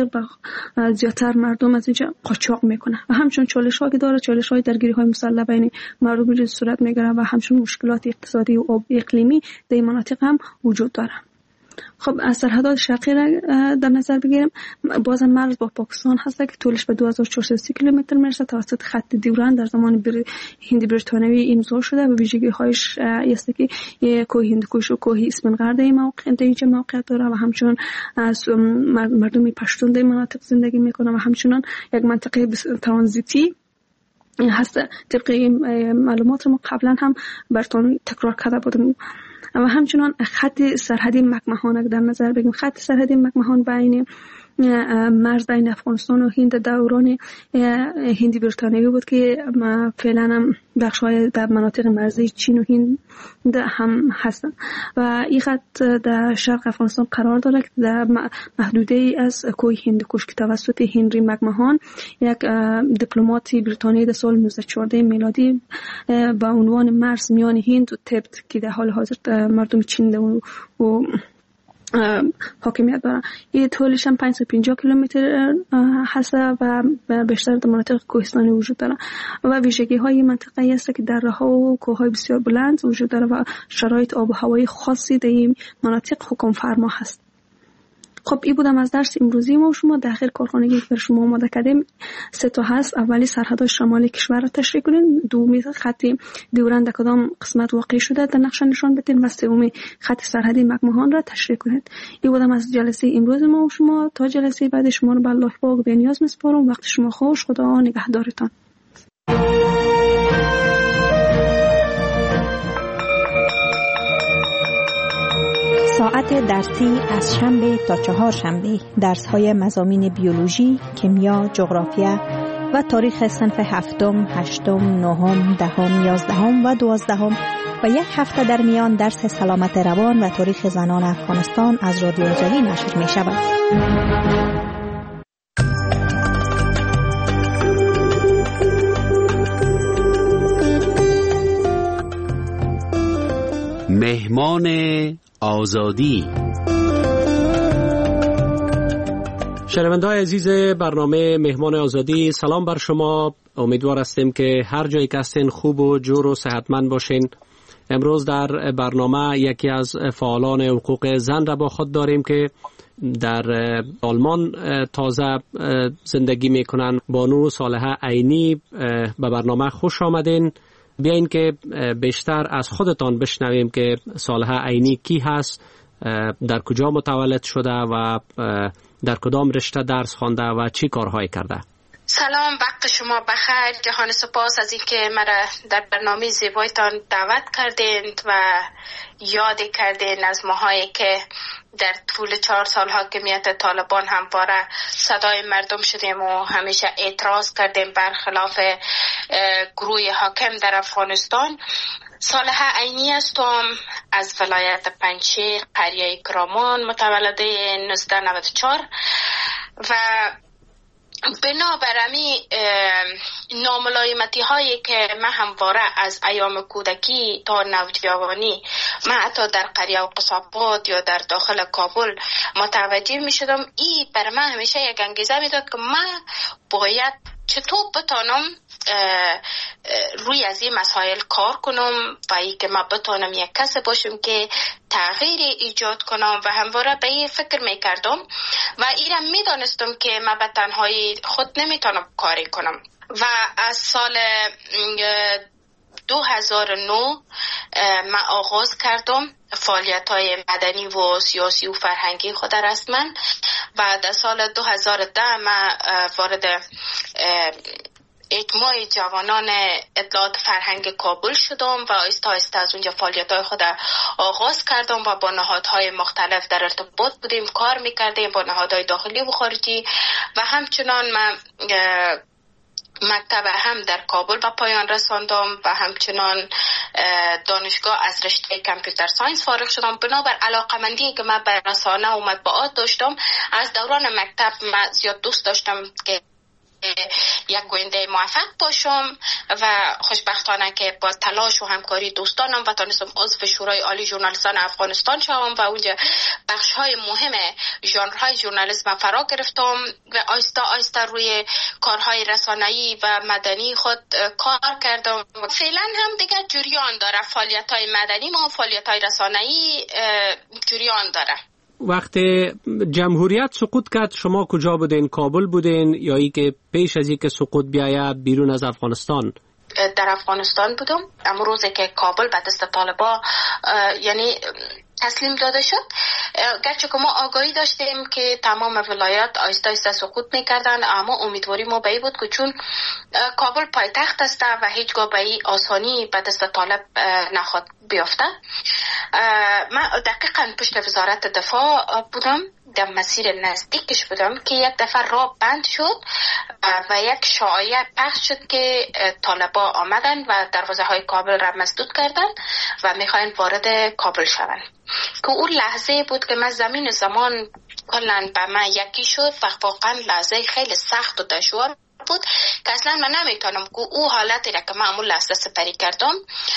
زیادتر مردم از اینجا قاچاق میکنه و همچنین چالش‌ها که داره، چالش‌های درگیری‌های مسلح بین مردم اینجا صورت میگیره و همچنین مشکلات اقتصادی و اقلیمی در این مناطق هم وجود داره. خب از سرحدات شرقی را در نظر بگیریم بازم مرز با پاکستان هست که طولش به 2430 کیلومتر میرسه توسط خط دیوران در زمان هند بریتانیایی امضا شده و ویژگی‌هایش است که کوه هندوکش و کوه اسفندیار در اینجا موقعیت داره و همچنین از مردم پشتون در مناطق زندگی میکنه و همچنین یک منطقه ترانزیتی هست. طبق این معلومات ما قبلا هم براتون تکرار کرده بودم. و همچنان خط سرحدی مکمهان در نظر بگیریم، خط سرحدی مکمهان بین مرز بین افغانستان و هند دوران هندی بریتانیایی بود که فعلا هم بخش‌های در مناطق مرزی چین و هند هم هستند و این خط در شرق افغانستان قرار داره که در محدوده از کوه هندوکش که توسط هنری مکمهان یک دیپلمات بریتانیایی در سال 1914 میلادی با عنوان مرز میان هند و تبت که در حال حاضر مردم چین و حاکمیت داره. این طولش هم 550 کیلومتر هست و بیشتر در مناطق کوهستانی وجود داره و ویژگی های منطقه است که دره‌ها و کوه‌های بسیار بلند وجود داره و شرایط آب و هوایی خاصی در این مناطق حکم فرما هست. خب این بودم از درس امروزی ما. شما در آخر کارخانگی که شما آماده کردیم 3 تا هست. اولی سرحدات شمالی کشور را تشریح کنین، دومی خط دیوران در کدام قسمت واقع شده در نقشه نشان بدین و سومی خط سرحدی مکمهان را تشریح کنید. این بودم از جلسه امروز ما و شما. تا جلسه بعد شما رو به الله پاک به نیاز میسپارم. وقت شما خوش. خدا نگهدارتان. ساعت درسی از شنبه تا چهارشنبه درس‌های مضامین بیولوژی، کیمیا، جغرافیا و تاریخ صنف 7م، 8م، 9م، 10م، 11م و 12م و یک هفته در میان درس سلامت روان و تاریخ زنان افغانستان از رادیو آزادی نشر می شود. مهمان آزادی. شنونده‌های عزیز برنامه مهمان آزادی، سلام بر شما. امیدوار هستیم که هر جایی که هستین خوب و جور و صحتمند باشین. امروز در برنامه یکی از فعالان حقوق زن را با خود داریم که در آلمان تازه زندگی میکنن. بانو صالحه عینی، به برنامه خوش آمدین. بیاین که بیشتر از خودتان بشنویم که صالحه عینی کی هست، در کجا متولد شده و در کدام رشته درس خوانده و چی کارهایی کرده. سلام، وقت شما بخیر. جهان سپاس از اینکه مرا در برنامه زیبایتان دعوت کردین و یاد کردین از ماهایی که در طول 4 سال حاکمیت طالبان همواره صدای مردم شدیم و همیشه اعتراض کردیم برخلاف گروه حاکم در افغانستان. صالحه عینی هستم، از ولایت پنجشیر، قریه کرمان، متولده 1994 و بنابراین ناملایمتی هایی که من همواره از ایام کودکی تا نوجوانی من حتی در قریه و قصابات یا در داخل کابل متوجه می شدم، این بر من همیشه یک انگیزه می داد که من باید چطور بتانم روی از این مسائل کار کنم و ای که من بتانم یک کس باشم که تغییر ایجاد کنم و همواره به این فکر میکردم و ایرم میدانستم که من به تنهایی خود نمیتونم کاری کنم. و از سال 2009 من آغاز کردم فعالیت‌های مدنی و سیاسی و فرهنگی خود رسما. بعد از سال 2010 من وارد اجماع جوانان اطلاعات فرهنگ کابل شدم و آهسته آهسته از اونجا فعالیت‌های خود آغاز کردم و با نهادهای مختلف در ارتباط بودیم، کار می‌کردیم با نهادهای داخلی و خارجی و همچنان من مکتب هم در کابل به پایان رساندم و همچنان دانشگاه از رشته کامپیوتر ساینس فارغ شدم. بنابر علاقمندی که من به رسانه و مطبوعات داشتم، از دوران مکتب من زیاد دوست داشتم که یک گوینده موفق باشم و خوشبختانه که با تلاش و همکاری دوستانم و تونستم عضو شورای عالی ژورنالیستان افغانستان شوم و اونجا بخش‌های مهم ژانرهای ژورنالیسم فرا گرفتم و آهسته آهسته روی کارهای رسانه‌ای و مدنی خود کار کردم. فعلا هم دیگه جریان داره فعالیت‌های مدنی ما، فعالیت‌های رسانه‌ای جریان داره. وقت جمهوریت سقوط کرد شما کجا بودین؟ کابل بودین یا ای که پیش از اینکه سقوط بیاید بیرون از افغانستان؟ در افغانستان بودم. امروزه که کابل به دست طالبا یعنی تسلیم داده شد، گرچه که ما آگاهی داشتیم که تمام ولایات آهسته آهسته سقوط میکردن، اما امیدواری ما به این بود که چون کابل پایتخت است و هیچگاه به این آسانی به دست طالب نخواد بیفته. من دقیقاً پشت وزارت دفاع بودم، در مسیر نزدیکش بودم که یک دفعه راه بند شد و یک شایعه پخش شد که طالبا آمدن و دروازه های کابل را مسدود کردن و میخواین وارد کابل شوند. که اون لحظه بود که من زمین و زمان کلاً به من یکی شد و واقعا لحظه خیلی سخت و دشوار بود که اصلا من نمیتونم که او حالتی را که من اون لحظه سپری کردم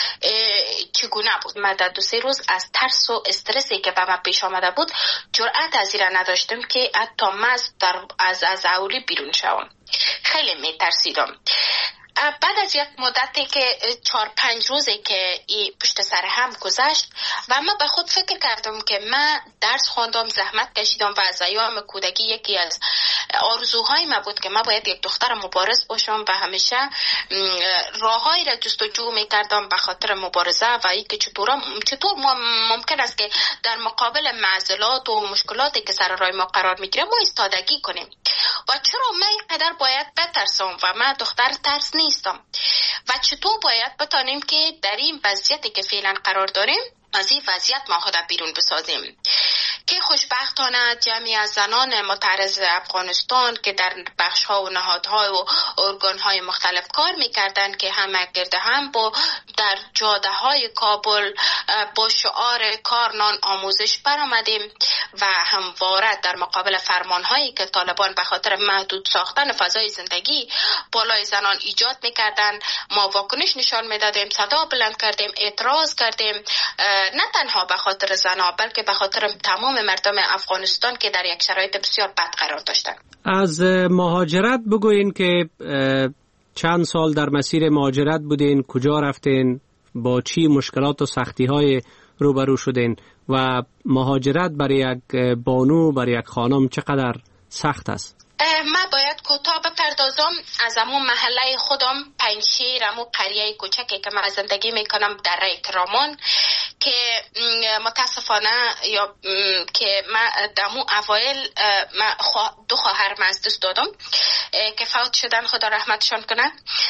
چگونه بود. من در 2-3 روز از ترس و استرسی که به من پیش آمده بود جرأت از این را نداشتم که حتی من از اولی بیرون شوم. خیلی میترسیدم. بعد از یک مدتی که 4-5 روزی که پشت سر هم گذشت و من به خود فکر کردم که من درس خواندم، زحمت کشیدم و از ایام کودکی یکی از آرزوهای من بود که من باید یک دختر مبارز باشم و همیشه راههایی را جستجو میکردم به خاطر مبارزه و اینکه چطور ما ممکن است که در مقابل معضلات و مشکلاتی که سر راه ما قرار میگیره ما ایستادگی کنیم و چرا من اینقدر باید بترسم و من دختر ترس نیستم و چطور باید بتانیم که در این وضعیتی که فعلا قرار داریم از این وضعیت ما خود بیرون بسازیم. که خوشبختانه جمعی از زنان معترض افغانستان که در بخش‌ها و نهادها و ارگان‌های مختلف کار می‌کردن که همه گرد هم با در جاده‌های کابل با شعار کارنان آموزش برآمدیم و همواره در مقابل فرمان‌هایی که طالبان به خاطر محدود ساختن فضای زندگی بالای زنان ایجاد می‌کردن ما واکنش نشان می‌دادیم، صدا بلند کردیم، اعتراض کردیم، نه تنها به خاطر زنها بلکه به خاطر تمام مردم افغانستان که در یک شرایط بسیار بد قرار داشتند. از مهاجرت بگوین که چند سال در مسیر مهاجرت بودین، کجا رفتین، با چی مشکلات و سختی های روبرو شدین و مهاجرت برای یک بانو، برای یک خانم چقدر سخت است؟ من باید کوتاه بپردازم از همون محله خودم، پنجشیر، همون قریه کوچکی که من زندگی میکنم در رامان، که متاسفانه یا که من دمو اوایل من 2 خواهرم از دست دادم که فوت شدن، خدا رحمتشان کنه.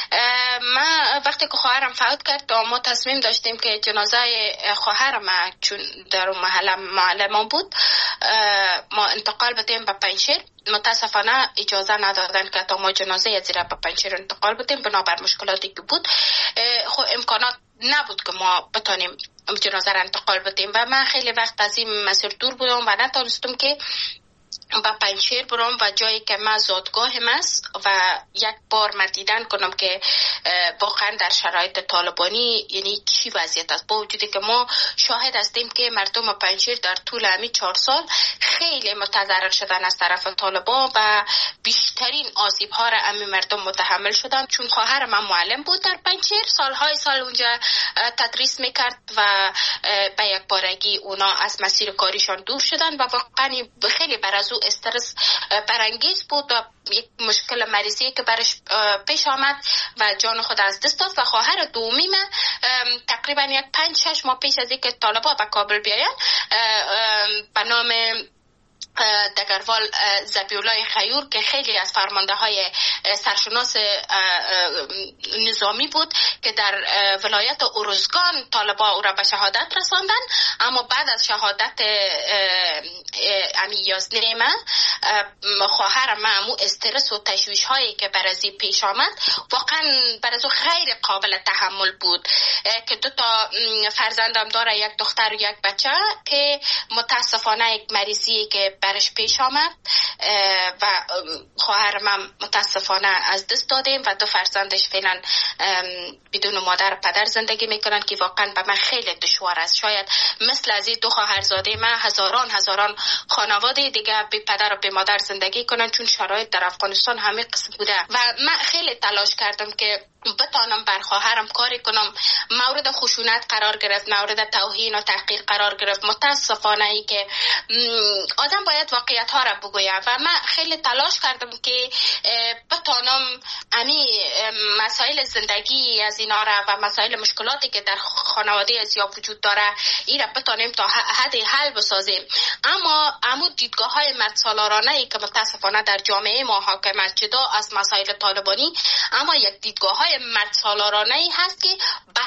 من وقتی که خواهرم فوت کرد ما تصمیم داشتیم که جنازه خواهرم چون در محله ما بود ما انتقال بدیم به پنجشیر. متاسفانه اجازه ندادن که تا ما جنازه زیرا به پنجشیر انتقال بدیم بنابر مشکلاتی که بود. امکانات نبود که ما بتونیم جنازه را انتقال بدیم و من خیلی وقت از این مسیر دور بودم و نتونستم که با پنجشیر برام و جایی که من زادگاهم است و یک بار من دیدن کنم که واقعا در شرایط طالبانی یعنی چی وضعیت است، با وجودی که ما شاهد هستیم که مردم پنجشیر در طول همین 4 سال خیلی متضرر شدن از طرف طالبان و بیشترین آسیب ها را همین مردم متحمل شدن. چون خواهر من معلم بود در پنجشیر، سالهای سال اونجا تدریس میکرد و به یک بارگی اونا از مسیر کاریشان دور شدن و واقعا خیلی بر از او استرس برانگیز بود و یک مشکل مریضی که برش پیش آمد و جان خود از دست داد. و خواهر دومی من تقریبا یک 5-6 ماه پیش از اینکه طالبان به کابل بیاین به نام دگروال زبیولای خیور که خیلی از فرمانده های سرشناس نظامی بود که در ولایت ارزگان طالبان او را به شهادت رساندن، اما بعد از شهادت امی یازنی من خواهر من امو استرس و تشویش هایی که بر ازی پیش آمد واقعا بر ازو غیر قابل تحمل بود که 2 تا فرزندم داره، یک دختر و یک بچه که متاسفانه یک مریضی که برش پیش آمد و خواهر من متاسفانه از دست دادیم و 2 فرزندش فعلا بدون مادر و پدر زندگی میکنن که واقعا به من خیلی دشوار است. شاید مثل از این 2 خواهرزاده من هزاران خانواده دیگه بی پدر و بی مادر زندگی کنن، چون شرایط در افغانستان همه قسم بوده و من خیلی تلاش کردم که بتانم بر خواهرم کاری کنم. مورد خشونت قرار گرفت، مورد توهین و تحقیر قرار گرفت. متاسفانه ای که آدم باید واقعیت ها را بگوید و من خیلی تلاش کردم که بتانم امی مسائل زندگی از اینا را و مسائل مشکلاتی که در خانواده از یا وجود داره این را بتانیم تا حد حل بسازیم. اما دیدگاه های مرد ای که متاسفانه در جامعه ما حاکمه، جدا از مسائل طالبانی، اما یک دیدگاه های مرد سالارانه هست که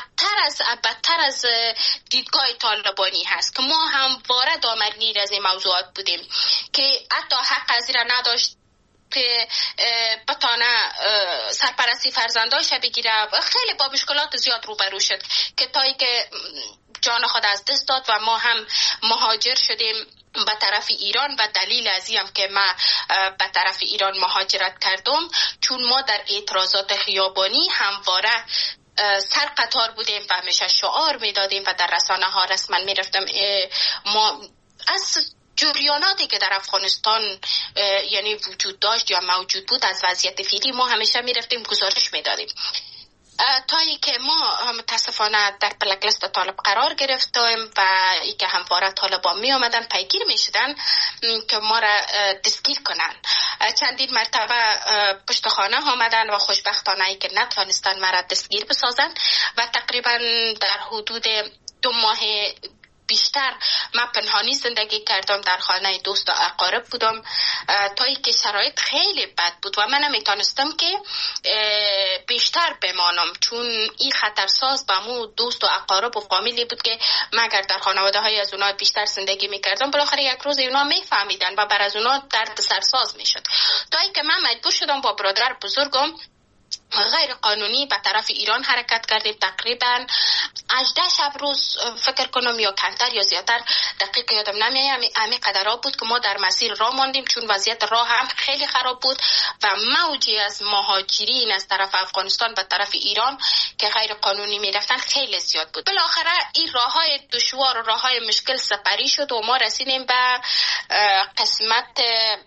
بدتر از دیدگاه طالبانی هست که ما همواره دامنگیر از این موضوعات بودیم که حتی حق از این را نداشت که بتانه سرپرستی فرزنداش بگیره. خیلی با مشکلات زیاد روبرو شد که تایی که جان خود از دست داد و ما هم مهاجر شدیم به طرف ایران و دلیل از این هم که من به طرف ایران مهاجرت کردم چون ما در اعتراضات خیابانی همواره سر قطار بودیم و همیشه شعار میدادیم و در رسانه ها رسما میرفتم ما از جریاناتی که در افغانستان یعنی وجود داشت یا موجود بود از وضعیت فعلی ما همیشه میرفتیم گزارش میدادیم. تایی که ما متاسفانه در بلک لیست طالب قرار گرفتیم و ای که همواره طالبان می آمدن پیگیر می شدن که ما را دستگیر کنن. چندین مرتبه پشت خانه آمدن و خوشبختانه ای که نتوانستن ما را دستگیر بسازن و تقریبا در حدود 2 ماه بیشتر من پنهانی زندگی کردم، در خانه دوست و اقارب بودم تا اینکه شرایط خیلی بد بود و من نمیتونستم که بیشتر بمانم چون این خطرساز به مو دوست و اقارب و فامیلی بود که مگر در خانواده های از اونا بیشتر زندگی میکردم بالاخره یک روز اونا میفهمیدن و بر از اونا درد سرساز میشد تا اینکه من مجبور شدم با برادر بزرگم غیر قانونی به طرف ایران حرکت کردیم. تقریبا 18 شب روز فکر کنم یا کمتر یا زیادتر دقیق یادم نمیاد همین قدرها بود که ما در مسیر راه ماندیم چون وضعیت راه هم خیلی خراب بود و موجی از مهاجرین از طرف افغانستان به طرف ایران که غیر قانونی میرفتن خیلی زیاد بود. بالاخره این راههای دشوار و راههای مشکل سپری شد و ما رسیدیم به قسمت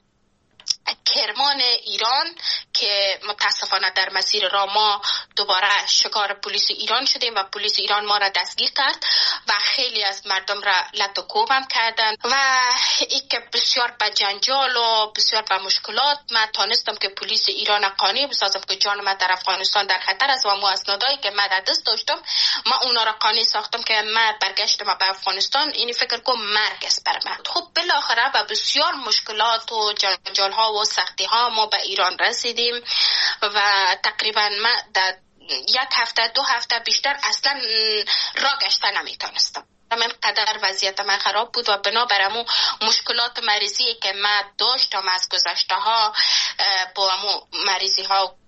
کرمان ایران که متاسفانه در مسیر راه ما دوباره شکار پلیس ایران شدیم و پلیس ایران ما را دستگیر کرد و خیلی از مردم را لط و کوب هم کردن و این که بسیار به جنجال و بسیار به مشکلات من تانستم که پلیس ایران قانع بسازم که جان من در افغانستان در خطر است و مو اسنادایی که من در دست داشتم من اونا را قانع ساختم که من برگشتم به افغانستان. این فکر کنم مرگ است بر من. خب بالاخره با بسیار مشکلات و جنجال ها و سختی ها ما به ایران رسیدیم و تقریبا من در 1 هفته 2 هفته بیشتر اصلا راه گشته نمیتونستم. من قدر وضعیت من خراب بود و بنابراین مشکلات مریضی که من داشتم از گذشته ها با مریضی ها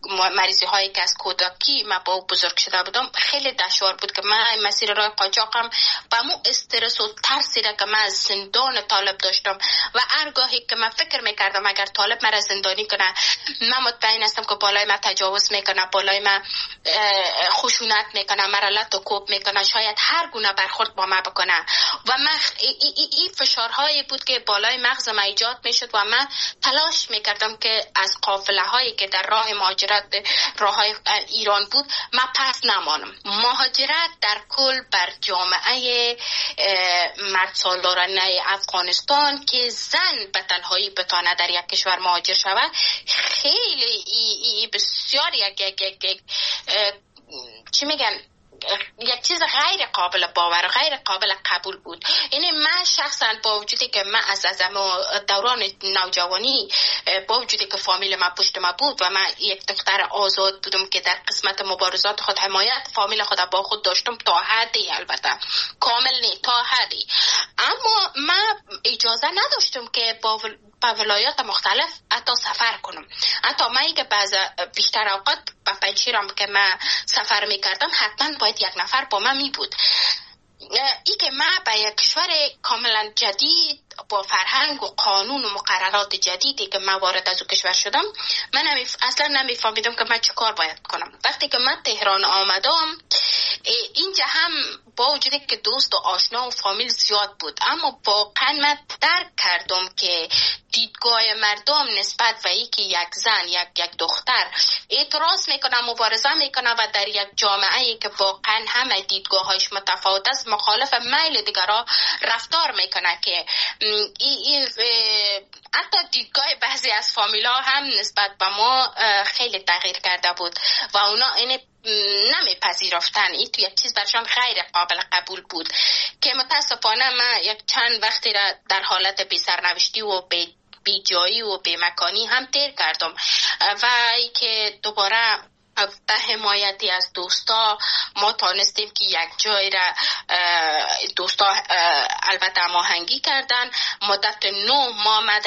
مریضی هایی که از کودکی من با بزرگ شده بودم خیلی دشوار بود که من مسیر راه قاچاقم با مو استرس و ترسی را که من از زندان طالب داشتم و هرگاهی که من فکر میکردم اگر طالب مرا زندانی کنه من مطمئن هستم که بالای من تجاوز میکنه، بالای من خشونت میکنه، مرا لط و کوب میکنه، شاید هر گونه برخورد با من بکنه و من این فشارهایی بود که بالای مغز من ایجاد میشد و من تلاش میکردم که از قافله هایی که در راه مهاجرت راه های ایران بود من پس نمانم. مهاجرت در کل بر جامعه مرد سالارانه افغانستان که زن به تنهایی بتانه در یک کشور مهاجر شود خیلی بسیار یک چی میگن یک چیز غیر قابل باور، غیر قابل قبول بود. یعنی من شخصا با وجودی که من از دوران نوجوانی با وجودی که فامیل من پشت من بود و من یک دختر آزاد بودم که در قسمت مبارزات خود حمایت فامیل خود با خود داشتم تا حدی، البته کامل نه تا حدی، اما من اجازه نداشتم که با ولایات مختلف حتی سفر کنم. حتی من که بیشتر اوقات با پنجشیرم که من سفر میکردم حتما باید یک نفر با من می بود. ای که من به یک کشور کاملا جدید با فرهنگ و قانون و مقررات جدیدی که من وارد از او کشور شدم من اصلا نمیفهمیدم که من چه کار باید کنم. وقتی که من تهران آمدم اینجا هم با وجودی که دوست و آشنا و فامیل زیاد بود اما واقعا من درک کردم که دیدگاه مردم نسبت به اینکه یک زن یک دختر اعتراض میکنه، مبارزه میکنه و در یک جامعه که واقعا همه دیدگاهاش متفاوت است مخالف میل دیگران رفتار میکنه که حتی دیدگاه بعضی از فامیلا هم نسبت به ما خیلی تغییر کرده بود و اونا این نمیپذیرفتن. این تو یک چیز برشان غیر قابل قبول بود که متاسفانه من یک چند وقتی را در حالت بی سرنوشتی و بی جایی و بی مکانی هم تیر کردم و ای که دوباره به حمایتی از دوستا ما تانستیم که یک جای را دوستا البته هماهنگی کردن. مدت 9 ماه ما در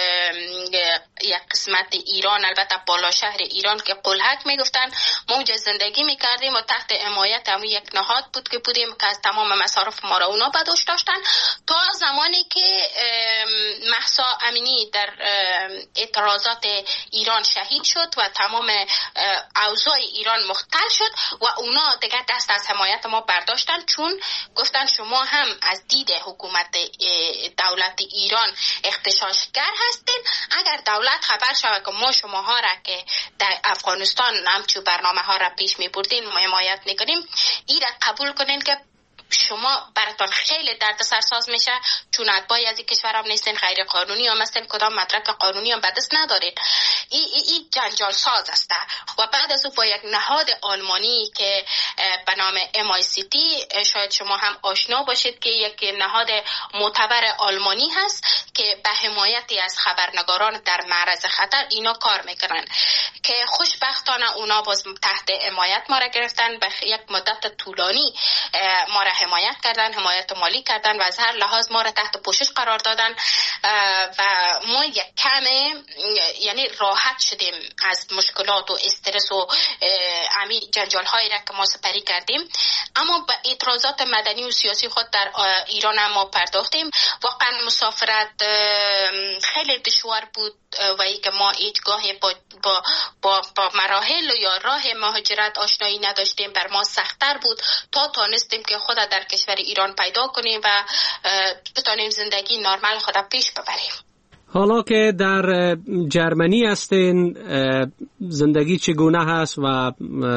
یک قسمت ایران، البته بالا شهر ایران که قلهک میگفتن، ما اونجا زندگی میکردیم و تحت حمایت هم یک نهاد بود که بودیم که از تمام مصارف ما را اونا بدوش داشتن تا زمانی که مهسا امینی در اعتراضات ایران شهید شد و تمام اوضاع ایران مختل شد و اونا دیگه دست از حمایت ما برداشتن، چون گفتن شما هم از دید حکومت دولت ایران اغتشاشگر هستین. اگر دولت خبر شود که ما شماها را که در افغانستان همچون برنامه ها را پیش می بردین حمایت میکنیم، این را قبول کنین که شما براتون خیلی دردسرساز میشه، چون اتباعی از این کشور هم نیستین، غیر قانونی هم هستین، کدام مدرک قانونی هم به دست ندارید. این جنجال ساز است. و بعد از او با یک نهاد آلمانی که به نام MI-CT شاید شما هم آشنا باشید که یک نهاد معتبر آلمانی هست که به حمایتی از خبرنگاران در معرض خطر اینا کار میکنن که خوشبختانه اونا باز تحت حمایت ما را گرفتن، به یک مدت طولانی ما را حمایت کردن، حمایت مالی کردن و از هر لحاظ ما را تحت پوشش قرار دادن و ما یک کمی یعنی راحت شدیم از مشکلات و استرس و جنجال هایی را که ما سپری کردیم. اما به اعتراضات مدنی و سیاسی خود در ایران هم ما پرداختیم. واقعا مسافرت خیلی دشوار بود و ای که ما هیچگاه با مراحل یا راه مهاجرت آشنایی نداشتیم، بر ما سخت‌تر بود تا تانستیم که خود در کشور ایران پیدا کنیم و بتانیم زندگی نرمال خود پیش ببریم. حالا که در جرمنی هستین، زندگی چگونه هست و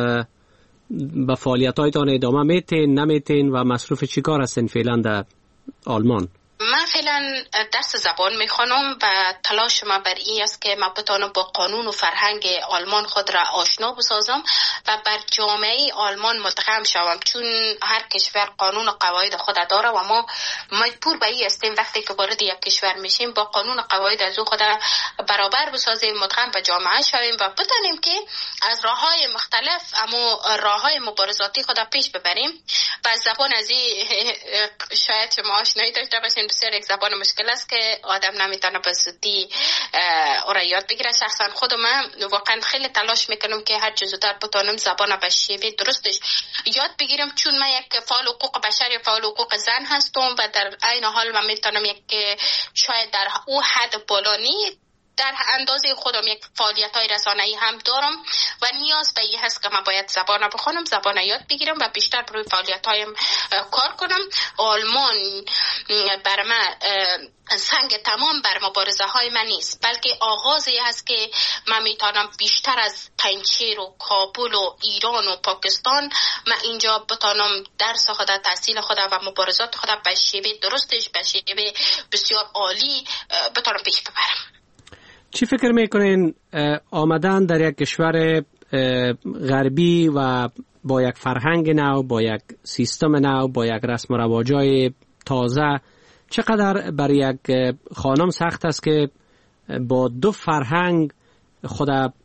به فعالیت‌هایتان ادامه میتین نمیتین و مصروف چی کار هستین فعلا در آلمان؟ من فعلا درس زبان میخوانم و تلاش ما بر این است که من بتانم با قانون و فرهنگ آلمان خود را آشنا بسازم و بر جامعه آلمان مدغم شوم، چون هر کشور قانون و قواعد خود داره و ما مجبور به این هستیم وقتی که وارد یک کشور میشیم با قانون و قواعد از او خود برابر بسازیم، مدغم به جامعه شویم و بتانیم که از راههای مختلف اما راههای مبارزاتی خود پیش ببریم. و زبان از این شاید شما آشنایی داشته باشین، بسیار یک زبان مشکل است که آدم نمیتونه به زودی او را یاد بگیره. شخصا خود من واقعا خیلی تلاش میکنم که هر چه زودتر بتونم زبان به شیوه درستش یاد بگیرم، چون من یک فعال حقوق بشر یا فعال حقوق زن هستم و در عین حال من میتونم یک شاید در او حد بالا نی در اندازه خودم یک فعالیت‌های رسانه‌ای هم دارم و نیاز به این هست که من باید زبان بخونم، زبان یاد بگیرم و بیشتر روی فعالیت‌هایم کار کنم. آلمان بر من سنگ تمام بر مبارزه‌های من نیست، بلکه آغازی هست که من میتونم بیشتر از پنجشیر و کابل و ایران و پاکستان من اینجا بتونم درس خودم، تحصیل خودم و مبارزات خودم به شیوه درستش، به شیوه بسیار عالی بتونم پیش ببرم. چی فکر میکنین آمدن در یک کشور غربی و با یک فرهنگ نو، با یک سیستم نو، با یک رسم و رواجای تازه، چقدر برای یک خانم سخت است که با دو فرهنگ خود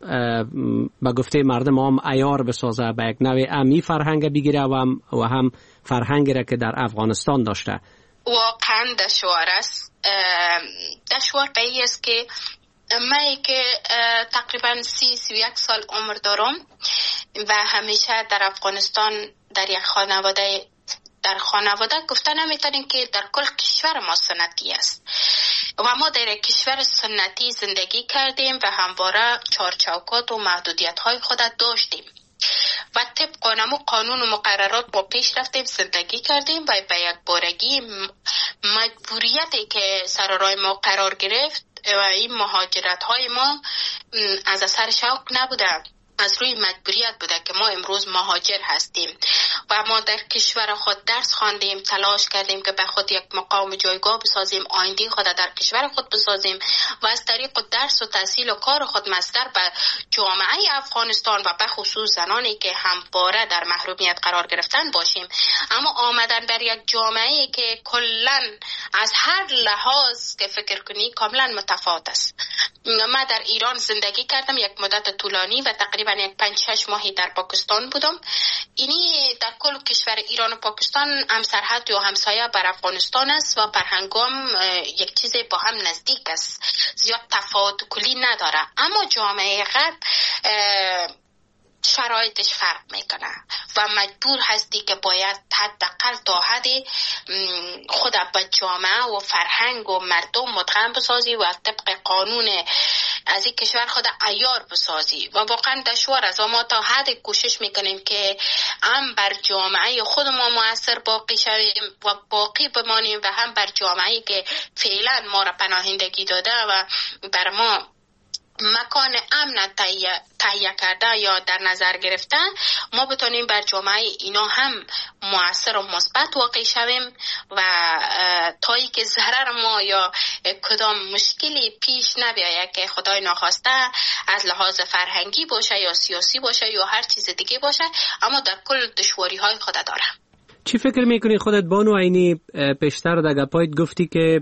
به گفته مردم هم عیار بسازه، به یک نوع امی فرهنگ بگیره و هم فرهنگی را که در افغانستان داشته؟ واقعا دشوار است. دشوار به این است که من که تقریبا 31 سال عمر دارم و همیشه در افغانستان در یک خانواده گفته نمیتونیم که در کل کشور ما سنتی است و ما در یک کشور سنتی زندگی کردیم و همواره چارچوکات و محدودیت های خود داشتیم و طبق قانون و مقررات ما پیش رفتیم، زندگی کردیم و به یک بارگی مجبوریتی که سر راه ما قرار گرفت و این مهاجرت های ما از اثر شوق نبوده، از روی مجبوریت بوده که ما امروز مهاجر هستیم و ما در کشور خود درس خواندیم، تلاش کردیم که به خود یک مقام جایگاه بسازیم، آینده خود در کشور خود بسازیم و از طریق درس و تحصیل و کار خود مصدر به جامعه افغانستان و به خصوص زنانی که همواره در محرومیت قرار گرفتن باشیم. اما آمدن در یک جامعه که کلاً از هر لحاظ که فکر کنی کاملا متفاوت است. من در ایران زندگی کردم یک مدت طولانی و تقریبا یک 5-6 ماهی در پاکستان بودم. اینی در کل کشور ایران و پاکستان هم سرحد و همسایه بر افغانستان است و فرهنگام یک چیز با هم نزدیک است، زیاد تفاوت کلی نداره. اما جامعه غرب شرایطش فرق میکنه و مجبور هستی که باید حداقل تا حدی خود به جامعه و فرهنگ و مردم مدغم بسازی و طبق قانون از این کشور خود عیار بسازی و واقعا دشوار است و ما تا حد کوشش میکنیم که هم بر جامعه خود ما مؤثر باقی شویم و باقی بمانیم و هم بر جامعه که فعلا ما را پناهندگی داده و بر ما مکان امن تهیه کرده یا در نظر گرفتن، ما بتونیم بر جامعه اینا هم مؤثر و مثبت واقع شویم و تایی که ضرر ما یا کدام مشکلی پیش نبیاید که خدای ناخواسته از لحاظ فرهنگی باشه یا سیاسی باشه یا هر چیز دیگه باشه، اما در کل دشواری های خود داره. چی فکر میکنی خودت بانو عینی؟ پیشتر در گپایت گفتی که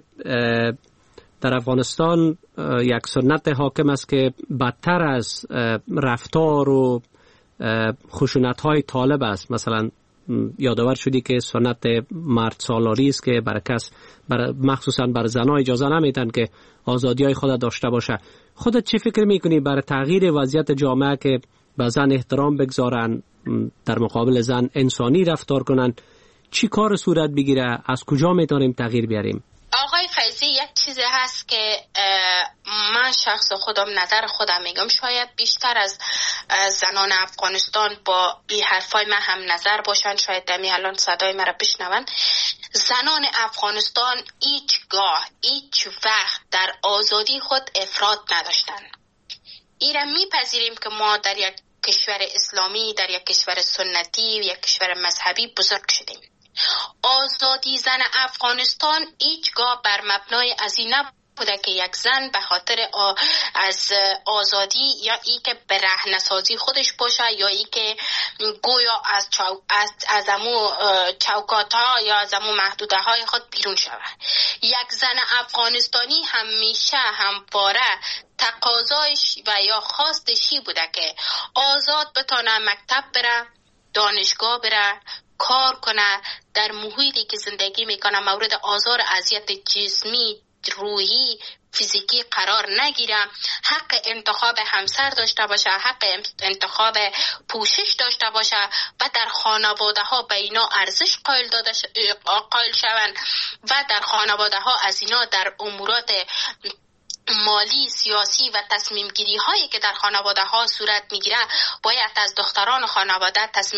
در افغانستان یک سنت حاکم است که بدتر از رفتار و خشونت‌های طالب است. مثلا یادآور شدی که سنت مرد سالاری است که برای کس مخصوصا بر زنها اجازه نمیدن که آزادی‌های خود داشته باشه. خودت چی فکر میکنی برای تغییر وضعیت جامعه که به زن احترام بگذارن، در مقابل زن انسانی رفتار کنن؟ چی کار صورت بگیره؟ از کجا میتونیم تغییر بیاریم؟ آقای فیضی، یک چیزی هست که من شخص خودم نظر خودم میگم، شاید بیشتر از زنان افغانستان با این حرفای من هم نظر باشن، شاید دمی الان صدای مرا بشنون. زنان افغانستان هیچ وقت در آزادی خود افراط نداشتن. ایران میپذیریم که ما در یک کشور اسلامی، در یک کشور سنتی، یک کشور مذهبی بزرگ شدیم. آزادی زن افغانستان هیچگاه بر مبنای از این نبوده که یک زن به خاطر از آزادی یا ای که به رهنسازی خودش باشه یا ای که گویا از امو چوکات ها یا از امو محدوده های خود بیرون شود. یک زن افغانستانی همیشه همواره تقاضایش و یا خواستشی بوده که آزاد بتونه مکتب بره، دانشگاه بره، کار کنه، در محیطی که زندگی میکنه مورد آزار اذیت جسمی، روحی، فیزیکی قرار نگیره، حق انتخاب همسر داشته باشه، حق انتخاب پوشش داشته باشه و در خانواده ها به اینا ارزش قائل شوند و در خانواده ها از اینا در امورات مالی، سیاسی و تصمیم گیری هایی که در خانواده ها صورت میگیره باید از دختران خانواده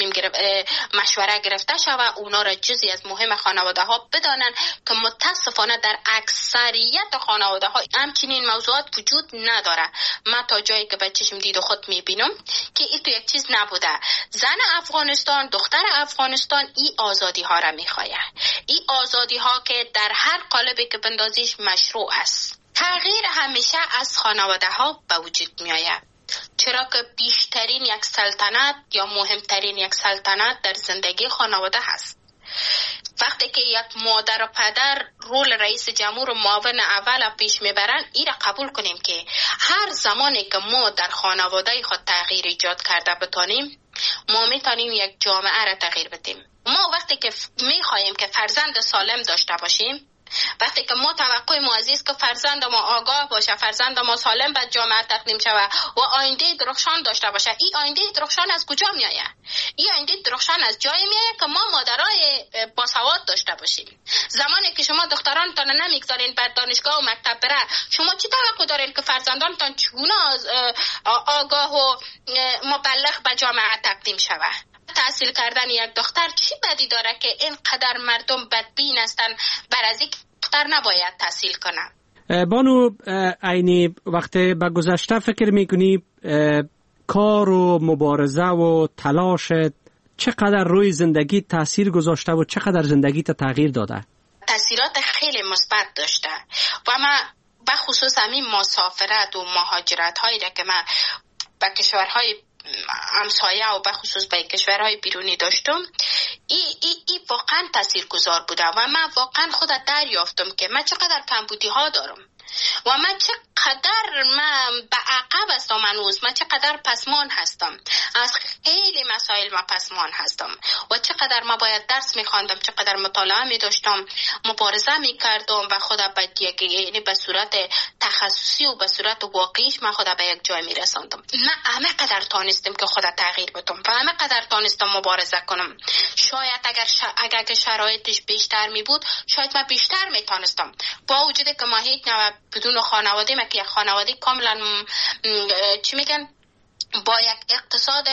مشوره گرفته شود، اونا را جزئی از مهم خانواده ها بدانن که متاسفانه در اکثریت خانواده ها همچنین موضوعات وجود نداره. من تا جایی که به چشم دید خود میبینم که این تو یک چیز نبوده. زن افغانستان، دختر افغانستان این آزادی ها را میخواد، این آزادی ها که در هر قالبی که بندازیش مشروع است. تغییر همیشه از خانواده ها به وجود می آید، چرا که بیشترین یک سلطنت یا مهمترین یک سلطنت در زندگی خانواده هست. وقتی که یک مادر و پدر رول رئیس جمهور و معاون اول پیش میبرن، این را قبول کنیم که هر زمانی که ما در خانواده خود تغییر ایجاد کرده بتانیم، ما میتونیم یک جامعه را تغییر بدیم. ما وقتی که میخواهیم که فرزند سالم داشته باشیم، وقتی که ما توقع ما عزیز که فرزند ما آگاه باشه، فرزند ما سالم به جامعه تقدیم شود و آینده درخشان داشته باشه، این آینده درخشان از کجا می آید؟ این آینده درخشان از جایی می آید که ما مادرای باسواد داشته باشیم. زمانی که شما دخترانتان نمیگذارین بر دانشگاه و مکتب بره، شما چی توقع دارین که فرزندانتان چگونه آگاه و مبلغ به جامعه تقدیم شود؟ تحصیل کردن یک دختر چی بدی داره که اینقدر مردم بدبین هستن بر از این دختر نباید تحصیل کنه؟ بانو عینی، وقتی به گذشته فکر میکنی کار و مبارزه و تلاشت چقدر روی زندگی تاثیر گذاشته و چقدر زندگی تغییر داده؟ تاثیرات خیلی مثبت داشته و من به خصوص همین مسافرت و مهاجرت هایی که من به کشورهای همسایه و به خصوص به کشورهای بیرونی داشتم، ای واقعا تاثیرگذار بوده و من واقعا خودت دریافتم که من چقدر کمبودی ها دارم و من چقدر به عقب هستم هنوز، من چقدر پسمان هستم، از خیلی مسائل من پسمان هستم و چقدر من باید درس میخواندم، چقدر مطالعه میداشتم، مبارزه میکردم و خدا یعنی به صورت تخصصی و به صورت واقعیش من خدا به یک جای میرساندم. من همه قدر تانستم که خدا تغییر بدم و همه قدر تانستم مبارزه کنم. شاید اگر که شرایطش بیشتر می بود شاید من بیشتر میتونستم، با وجودی که ما هیچ نوع بدون خانواده، ما که یک خانواده کاملا چی میگن با یک اقتصاد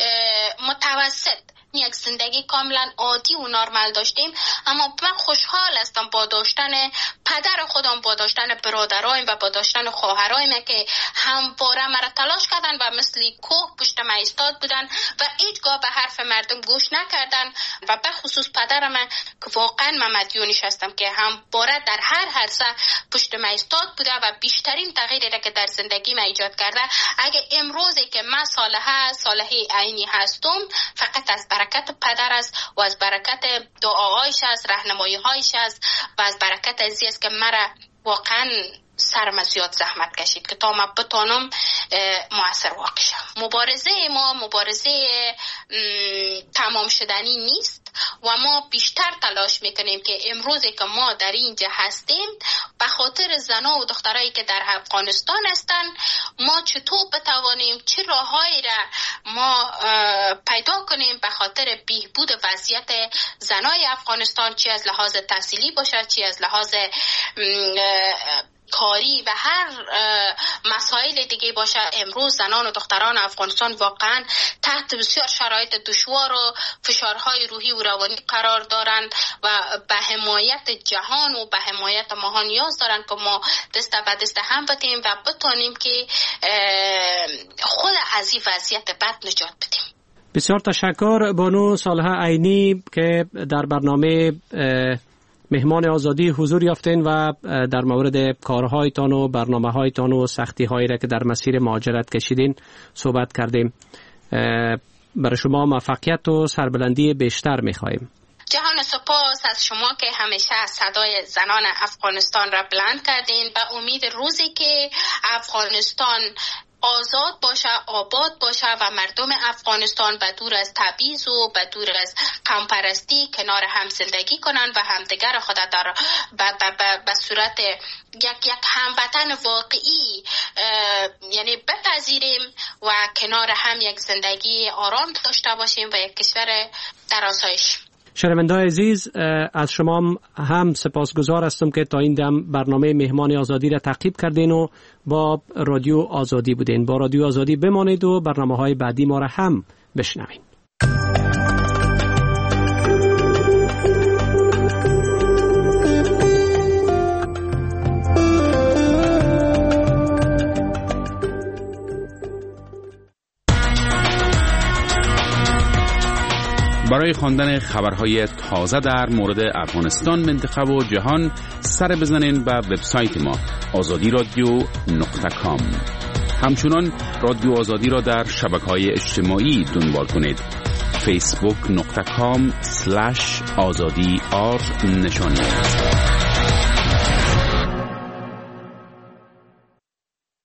متوسط، یک زندگی کاملا عادی و نرمال داشتیم، اما من خوشحال هستم با داشتن پدر خودم، با داشتن برادرایم و با داشتن خواهرایم که همواره مرا تلاش کردن و مثل کوه پشت من ایستاد بودن و هیچگاه به حرف مردم گوش نکردن و به خصوص پدرم که واقعا من مدیونش هستم که همواره در هر عرصه پشت من ایستاد بوده و بیشترین تغییری را که در زندگی من ایجاد کرده. اگه امروزی که من صالحه عینی هستم فقط از برکت پدر است و از برکت دعاهایش است، راهنمایی‌هایش است و از برکت ازی است که مرا واقعا سرم زیاد زحمت کشید که تا من بتانم مؤثر واقع شم. مبارزه ما مبارزه تمام شدنی نیست و ما بیشتر تلاش میکنیم که امروزی که ما در اینجا هستیم به خاطر زنها و دخترایی که در افغانستان هستن، ما چطور بتوانیم چه راههایی را ما پیدا کنیم به خاطر بهبود وضعیت زنای افغانستان، چه از لحاظ تحصیلی باشه، چه از لحاظ کاری و هر مسائل دیگه باشه. امروز زنان و دختران افغانستان واقعا تحت بسیار شرایط دشوار و فشارهای روحی و روانی قرار دارند و به حمایت جهان و به حمایت ما نیاز دارند که ما دست به دست هم بدیم و بتونیم که خود از این وضعیت بد نجات بدیم. بسیار تشکر بانو صالحه عینی که در برنامه مهمان آزادی حضور یافتین و در مورد کارهایتان و برنامه‌هایتان و سختی‌هایی را که در مسیر مهاجرت کشیدین صحبت کردیم. برای شما موفقیت و سربلندی بیشتر می‌خواهیم. جهان سپاس از شما که همیشه صدای زنان افغانستان را بلند کردین و امید روزی که افغانستان آزاد باشه، آباد باشه و مردم افغانستان به دور از تبعیض و به دور از قوم‌پرستی کنار هم زندگی کنن و همدیگر خود در به صورت یک هموطن واقعی یعنی بپذیریم و کنار هم یک زندگی آرام داشته باشیم و یک کشور در آسایش. شنونده‌های عزیز، از شما هم سپاسگزار هستم که تا این دم برنامه مهمان آزادی را تعقیب کردین و با رادیو آزادی بودین. با رادیو آزادی بمانید و برنامه‌های بعدی ما را هم بشنوید. برای خواندن خبرهای تازه در مورد افغانستان، منطقه و جهان سر بزنین به وبسایت ما azadiradio.com. همچنان رادیو آزادی را در شبکه‌های اجتماعی دنبال کنید. facebook.com/azadi نشانی